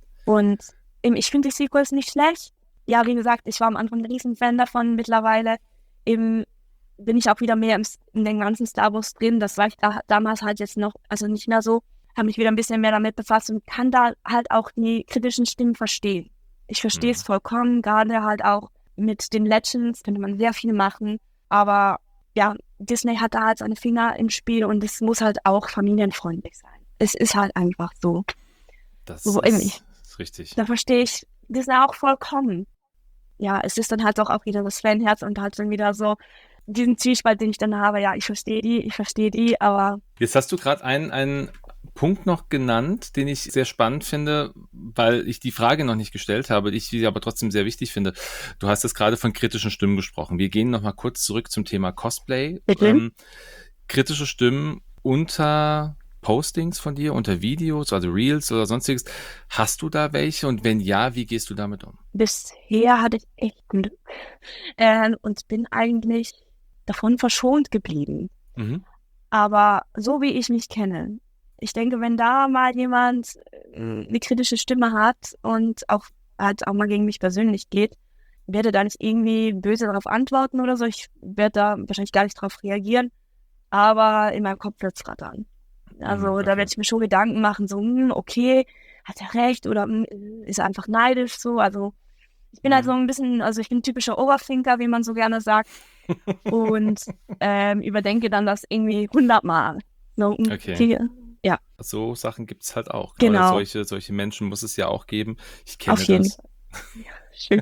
Und eben, ich finde die Sequels nicht schlecht. Ja, wie gesagt, ich war am Anfang ein Riesenfan davon. Mittlerweile eben bin ich auch wieder mehr im, in den ganzen Star Wars drin. Das war ich da, damals halt jetzt noch, also nicht mehr so. Habe mich wieder ein bisschen mehr damit befasst und kann da halt auch die kritischen Stimmen verstehen. Ich verstehe es Mhm. vollkommen, gerade halt auch mit den Legends könnte man sehr viel machen, aber ja, Disney hat da halt seine Finger im Spiel und es muss halt auch familienfreundlich sein. Es ist halt einfach so. Das So, irgendwie, ist, ist richtig. da verstehe ich Disney auch vollkommen. Ja, es ist dann halt auch, auch wieder das Fanherz und halt dann wieder so diesen Zwiespalt, den ich dann habe. Ja, ich verstehe die, ich verstehe die, aber Jetzt hast du gerade einen, einen Punkt noch genannt, den ich sehr spannend finde, weil ich die Frage noch nicht gestellt habe, ich sie aber trotzdem sehr wichtig finde. Du hast jetzt gerade von kritischen Stimmen gesprochen. Wir gehen nochmal kurz zurück zum Thema Cosplay. bitte. Ähm, kritische Stimmen unter Postings von dir, unter Videos, also Reels oder sonstiges. Hast du da welche? Und wenn ja, wie gehst du damit um? Bisher hatte ich echt Glück äh, und bin eigentlich davon verschont geblieben. Mhm. Aber so wie ich mich kenne, ich denke, wenn da mal jemand äh, eine kritische Stimme hat und auch halt auch mal gegen mich persönlich geht, werde da nicht irgendwie böse darauf antworten oder so. Ich werde da wahrscheinlich gar nicht drauf reagieren, aber in meinem Kopf wird's rattern. Also Mhm, da okay. werde ich mir schon Gedanken machen, so, hm, okay, hat er recht oder hm, ist er einfach neidisch so. Also ich bin halt so Mhm. ein bisschen, also ich bin ein typischer Overthinker, wie man so gerne sagt, und ähm, überdenke dann das irgendwie hundertmal. So, hm, Okay. okay, ja, So Sachen gibt's halt auch. Oder genau, solche, solche Menschen muss es ja auch geben. Ich auf kenne jeden das. Fall. Ja, schön.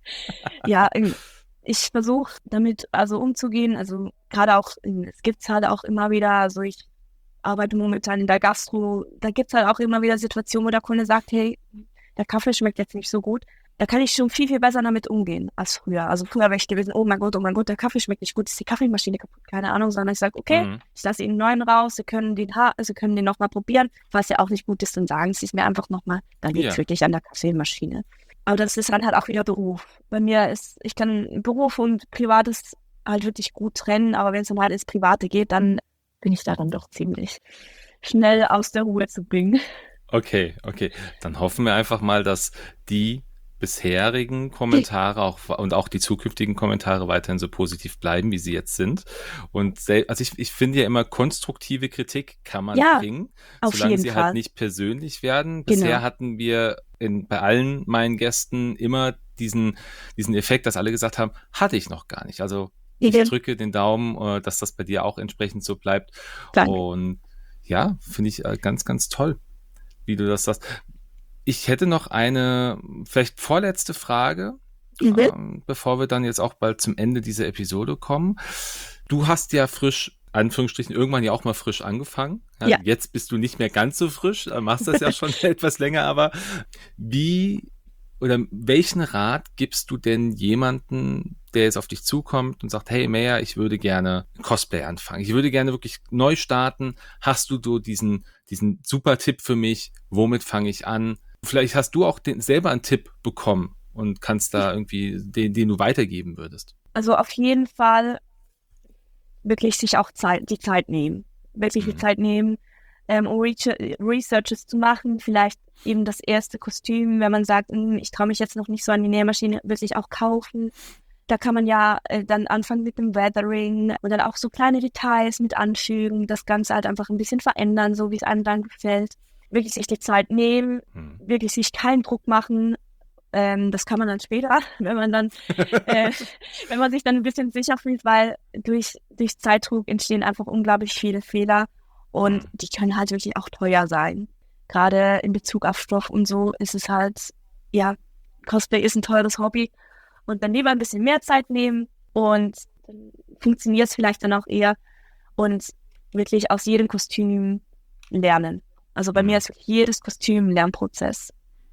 Ja, ähm, ich versuche damit also umzugehen. Also gerade auch, ähm, es gibt's halt auch immer wieder, also ich arbeite momentan in der Gastro, da gibt's halt auch immer wieder Situationen, wo der Kunde sagt, hey, der Kaffee schmeckt jetzt nicht so gut. Da kann ich schon viel, viel besser damit umgehen als früher. Also früher wäre ich gewesen, oh mein Gott, oh mein Gott, der Kaffee schmeckt nicht gut, ist die Kaffeemaschine kaputt, keine Ahnung, sondern ich sage, okay, Mhm. ich lasse Ihnen einen neuen raus, Sie können den ha Sie können den nochmal probieren. Falls der auch nicht gut ist, dann sagen Sie es mir einfach nochmal, dann liegt es Ja. wirklich an der Kaffeemaschine. Aber das ist dann halt auch wieder Beruf. Bei mir ist, ich kann Beruf und Privates halt wirklich gut trennen, aber wenn es dann halt ins Private geht, dann bin ich da dann doch ziemlich schnell aus der Ruhe zu bringen. Okay, okay. Dann hoffen wir einfach mal, dass die bisherigen Kommentare auch und auch die zukünftigen Kommentare weiterhin so positiv bleiben, wie sie jetzt sind. Und sel- also ich, ich finde ja immer, konstruktive Kritik kann man Ja, bringen, auf solange jeden sie halt Fall. nicht persönlich werden. Genau. Bisher hatten wir in, bei allen meinen Gästen immer diesen, diesen Effekt, dass alle gesagt haben, hatte ich noch gar nicht. Also ich Ja, drücke den Daumen, äh, dass das bei dir auch entsprechend so bleibt. danke. Und ja, finde ich äh, ganz, ganz toll, wie du das sagst. Ich hätte noch eine vielleicht vorletzte Frage, Mhm. ähm, bevor wir dann jetzt auch bald zum Ende dieser Episode kommen. Du hast ja frisch, Anführungsstrichen, irgendwann ja auch mal frisch angefangen. Ja, Ja. jetzt bist du nicht mehr ganz so frisch, äh, machst das ja schon etwas länger, aber wie oder welchen Rat gibst du denn jemanden, der jetzt auf dich zukommt und sagt, hey Maya, ich würde gerne Cosplay anfangen. Ich würde gerne wirklich neu starten. Hast du so diesen, diesen super Tipp für mich? Womit fange ich an? Vielleicht hast du auch den, selber einen Tipp bekommen und kannst da irgendwie den, den du weitergeben würdest. Also auf jeden Fall wirklich sich auch Zeit, die Zeit nehmen. Wirklich die Mhm. Zeit nehmen, ähm, um Reach- Researches zu machen. Vielleicht eben das erste Kostüm, wenn man sagt, hm, ich traue mich jetzt noch nicht so an die Nähmaschine, wirklich auch kaufen. Da kann man ja äh, dann anfangen mit dem Weathering und dann auch so kleine Details mit anfügen, das Ganze halt einfach ein bisschen verändern, so wie es einem dann gefällt. Wirklich sich die Zeit nehmen, Mhm. wirklich sich keinen Druck machen. Ähm, das kann man dann später, wenn man dann, äh, wenn man sich dann ein bisschen sicher fühlt, weil durch, durch Zeitdruck entstehen einfach unglaublich viele Fehler und Mhm. die können halt wirklich auch teuer sein. Gerade in Bezug auf Stoff und so ist es halt, ja, Cosplay ist ein teures Hobby und dann lieber ein bisschen mehr Zeit nehmen und dann funktioniert es vielleicht dann auch eher und wirklich aus jedem Kostüm lernen. Also bei Mhm. mir ist wirklich jedes Kostüm ein Lernprozess.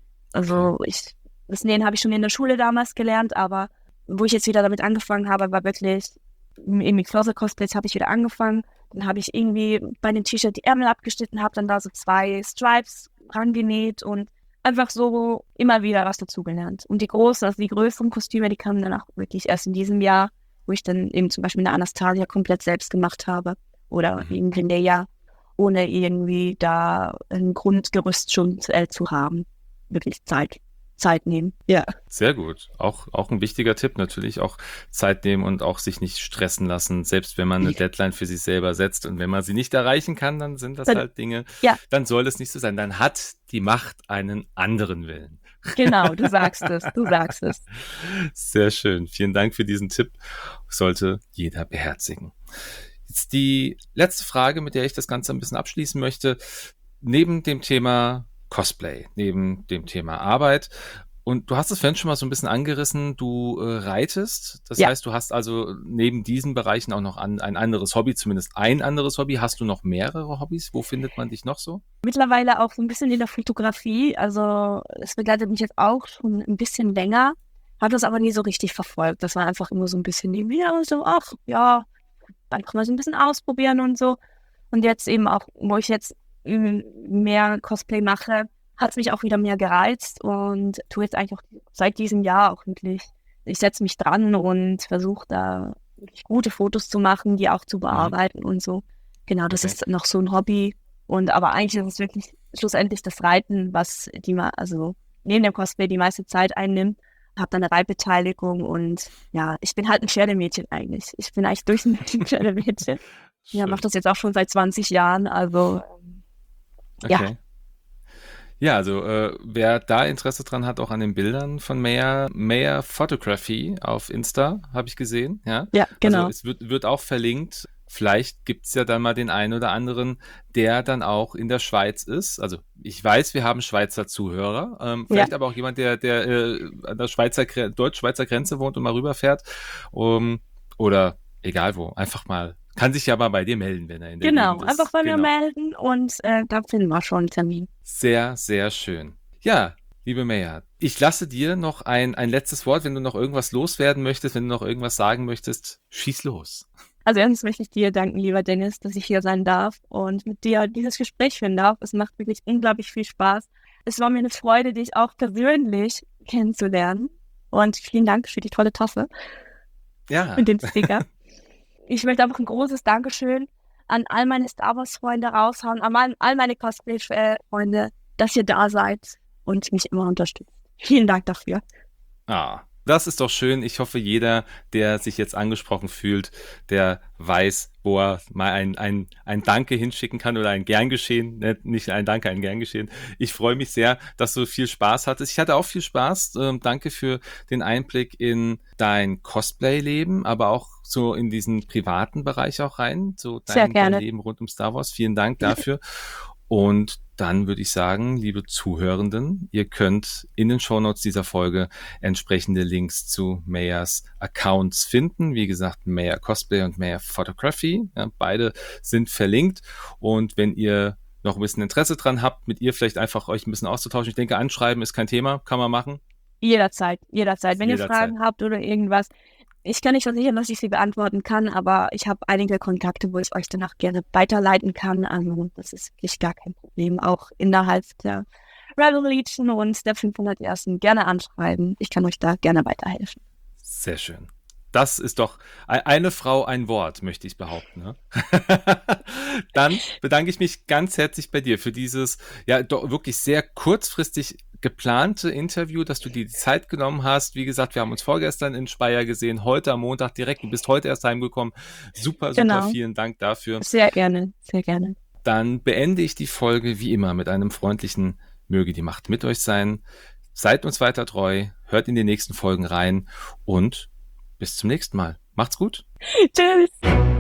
Also ich, das Nähen habe ich schon in der Schule damals gelernt, aber wo ich jetzt wieder damit angefangen habe, war wirklich eben mit Closet-Cosplays habe ich wieder angefangen. Dann habe ich irgendwie bei dem T-Shirt die Ärmel abgeschnitten, habe dann da so zwei Stripes rangenäht und einfach so immer wieder was dazugelernt. Und die großen, also die größeren Kostüme, die kamen dann auch wirklich erst in diesem Jahr, wo ich dann eben zum Beispiel eine Anastasia komplett selbst gemacht habe oder Mhm. eben Zendaya, ohne irgendwie da ein Grundgerüst schon äh, zu haben. Wirklich Zeit, Zeit nehmen. Ja. Sehr gut. Auch, auch ein wichtiger Tipp natürlich, auch Zeit nehmen und auch sich nicht stressen lassen, selbst wenn man eine Deadline für sich selber setzt und wenn man sie nicht erreichen kann, dann sind das Dann, halt Dinge, ja, dann soll es nicht so sein. Dann hat die Macht einen anderen Willen. Genau, du sagst es, du sagst es. Sehr schön. Vielen Dank für diesen Tipp. Sollte jeder beherzigen. Jetzt die letzte Frage, mit der ich das Ganze ein bisschen abschließen möchte. Neben dem Thema Cosplay, neben dem Thema Arbeit, und du hast es vorhin schon mal so ein bisschen angerissen, du äh, reitest. Das Ja, heißt, du hast also neben diesen Bereichen auch noch an, ein anderes Hobby, zumindest ein anderes Hobby. Hast du noch mehrere Hobbys? Wo findet man dich noch so? mittlerweile auch so ein bisschen in der Fotografie. Also es begleitet mich jetzt auch schon ein bisschen länger, habe das aber nie so richtig verfolgt. Das war einfach immer so ein bisschen nebenher, so, ach ja, einfach mal so ein bisschen ausprobieren und so. Und jetzt eben auch, wo ich jetzt ähm, mehr Cosplay mache, hat es mich auch wieder mehr gereizt und tue jetzt eigentlich auch seit diesem Jahr auch wirklich. Ich setze mich dran und versuche da wirklich gute Fotos zu machen, die auch zu Mhm. bearbeiten und so. Genau, das Okay. ist noch so ein Hobby. Und aber eigentlich ist es wirklich schlussendlich das Reiten, was die ma also neben dem Cosplay die meiste Zeit einnimmt. Habe dann eine Reitbeteiligung und ja, ich bin halt ein Pferdemädchen eigentlich. Ich bin eigentlich durchschnittlich ein Pferdemädchen. Ja, mache Schön. das jetzt auch schon seit zwanzig Jahren. Also ähm, ja, Okay. Ja, also äh, wer da Interesse dran hat, auch an den Bildern von Maya, Maya Photography auf Insta, habe ich gesehen, ja. ja, Also genau. es wird, wird auch verlinkt. Vielleicht gibt's ja dann mal den einen oder anderen, der dann auch in der Schweiz ist. Also ich weiß, wir haben Schweizer Zuhörer, ähm, Ja, vielleicht aber auch jemand, der, der äh, an der Schweizer, Gre- deutsch-schweizer Grenze wohnt und mal rüberfährt. Um, oder egal wo, einfach mal. Kann sich ja mal bei dir melden, wenn er in der genau. Gegend Einfach ist. bei mir Genau. melden und äh, da finden wir schon einen Termin. Sehr, sehr schön. Ja, liebe Maya, ich lasse dir noch ein, ein letztes Wort, wenn du noch irgendwas loswerden möchtest, wenn du noch irgendwas sagen möchtest, schieß los. Also erstens möchte ich dir danken, lieber Dennis, dass ich hier sein darf und mit dir dieses Gespräch führen darf. Es macht wirklich unglaublich viel Spaß. Es war mir eine Freude, dich auch persönlich kennenzulernen. Und vielen Dank für die tolle Tasse Ja, und den Sticker. Ich möchte einfach ein großes Dankeschön an all meine Star Wars-Freunde raushauen, an all, all meine Cosplay-Freunde, dass ihr da seid und mich immer unterstützt. Vielen Dank dafür. ah, das ist doch schön. Ich hoffe, jeder, der sich jetzt angesprochen fühlt, der weiß, wo er mal ein, ein, ein Danke hinschicken kann oder ein Gern geschehen. Ne, nicht ein Danke, ein Gern geschehen. Ich freue mich sehr, dass du viel Spaß hattest. Ich hatte auch viel Spaß. Ähm, danke für den Einblick in dein Cosplay-Leben, aber auch so in diesen privaten Bereich auch rein, so Sehr dein, dein gerne. Leben rund um Star Wars. Vielen Dank dafür. Und dann würde ich sagen, liebe Zuhörenden, ihr könnt in den Shownotes dieser Folge entsprechende Links zu Mayas Accounts finden. Wie gesagt, Maya Cosplay und Maya Photography. Ja, beide sind verlinkt. Und wenn ihr noch ein bisschen Interesse dran habt, mit ihr vielleicht einfach euch ein bisschen auszutauschen. Ich denke, anschreiben ist kein Thema, kann man machen. Jederzeit, jederzeit. Wenn ihr Jederzeit. Fragen habt oder irgendwas, ich kann nicht versichern, dass ich sie beantworten kann, aber ich habe einige Kontakte, wo ich euch danach gerne weiterleiten kann. Also das ist wirklich gar kein Problem. Auch innerhalb der Rebel Legion und der fünfhundertersten gerne anschreiben. Ich kann euch da gerne weiterhelfen. Sehr schön. Das ist doch eine Frau, ein Wort, möchte ich behaupten. Ne? Dann bedanke ich mich ganz herzlich bei dir für dieses ja doch wirklich sehr kurzfristig geplante Interview, dass du dir die Zeit genommen hast. Wie gesagt, wir haben uns vorgestern in Speyer gesehen, heute am Montag direkt. Du bist heute erst heimgekommen. Super, super, Genau. vielen Dank dafür. Sehr gerne, sehr gerne. Dann beende ich die Folge wie immer mit einem freundlichen Möge die Macht mit euch sein. Seid uns weiter treu, hört in die nächsten Folgen rein und bis zum nächsten Mal. Macht's gut. Tschüss.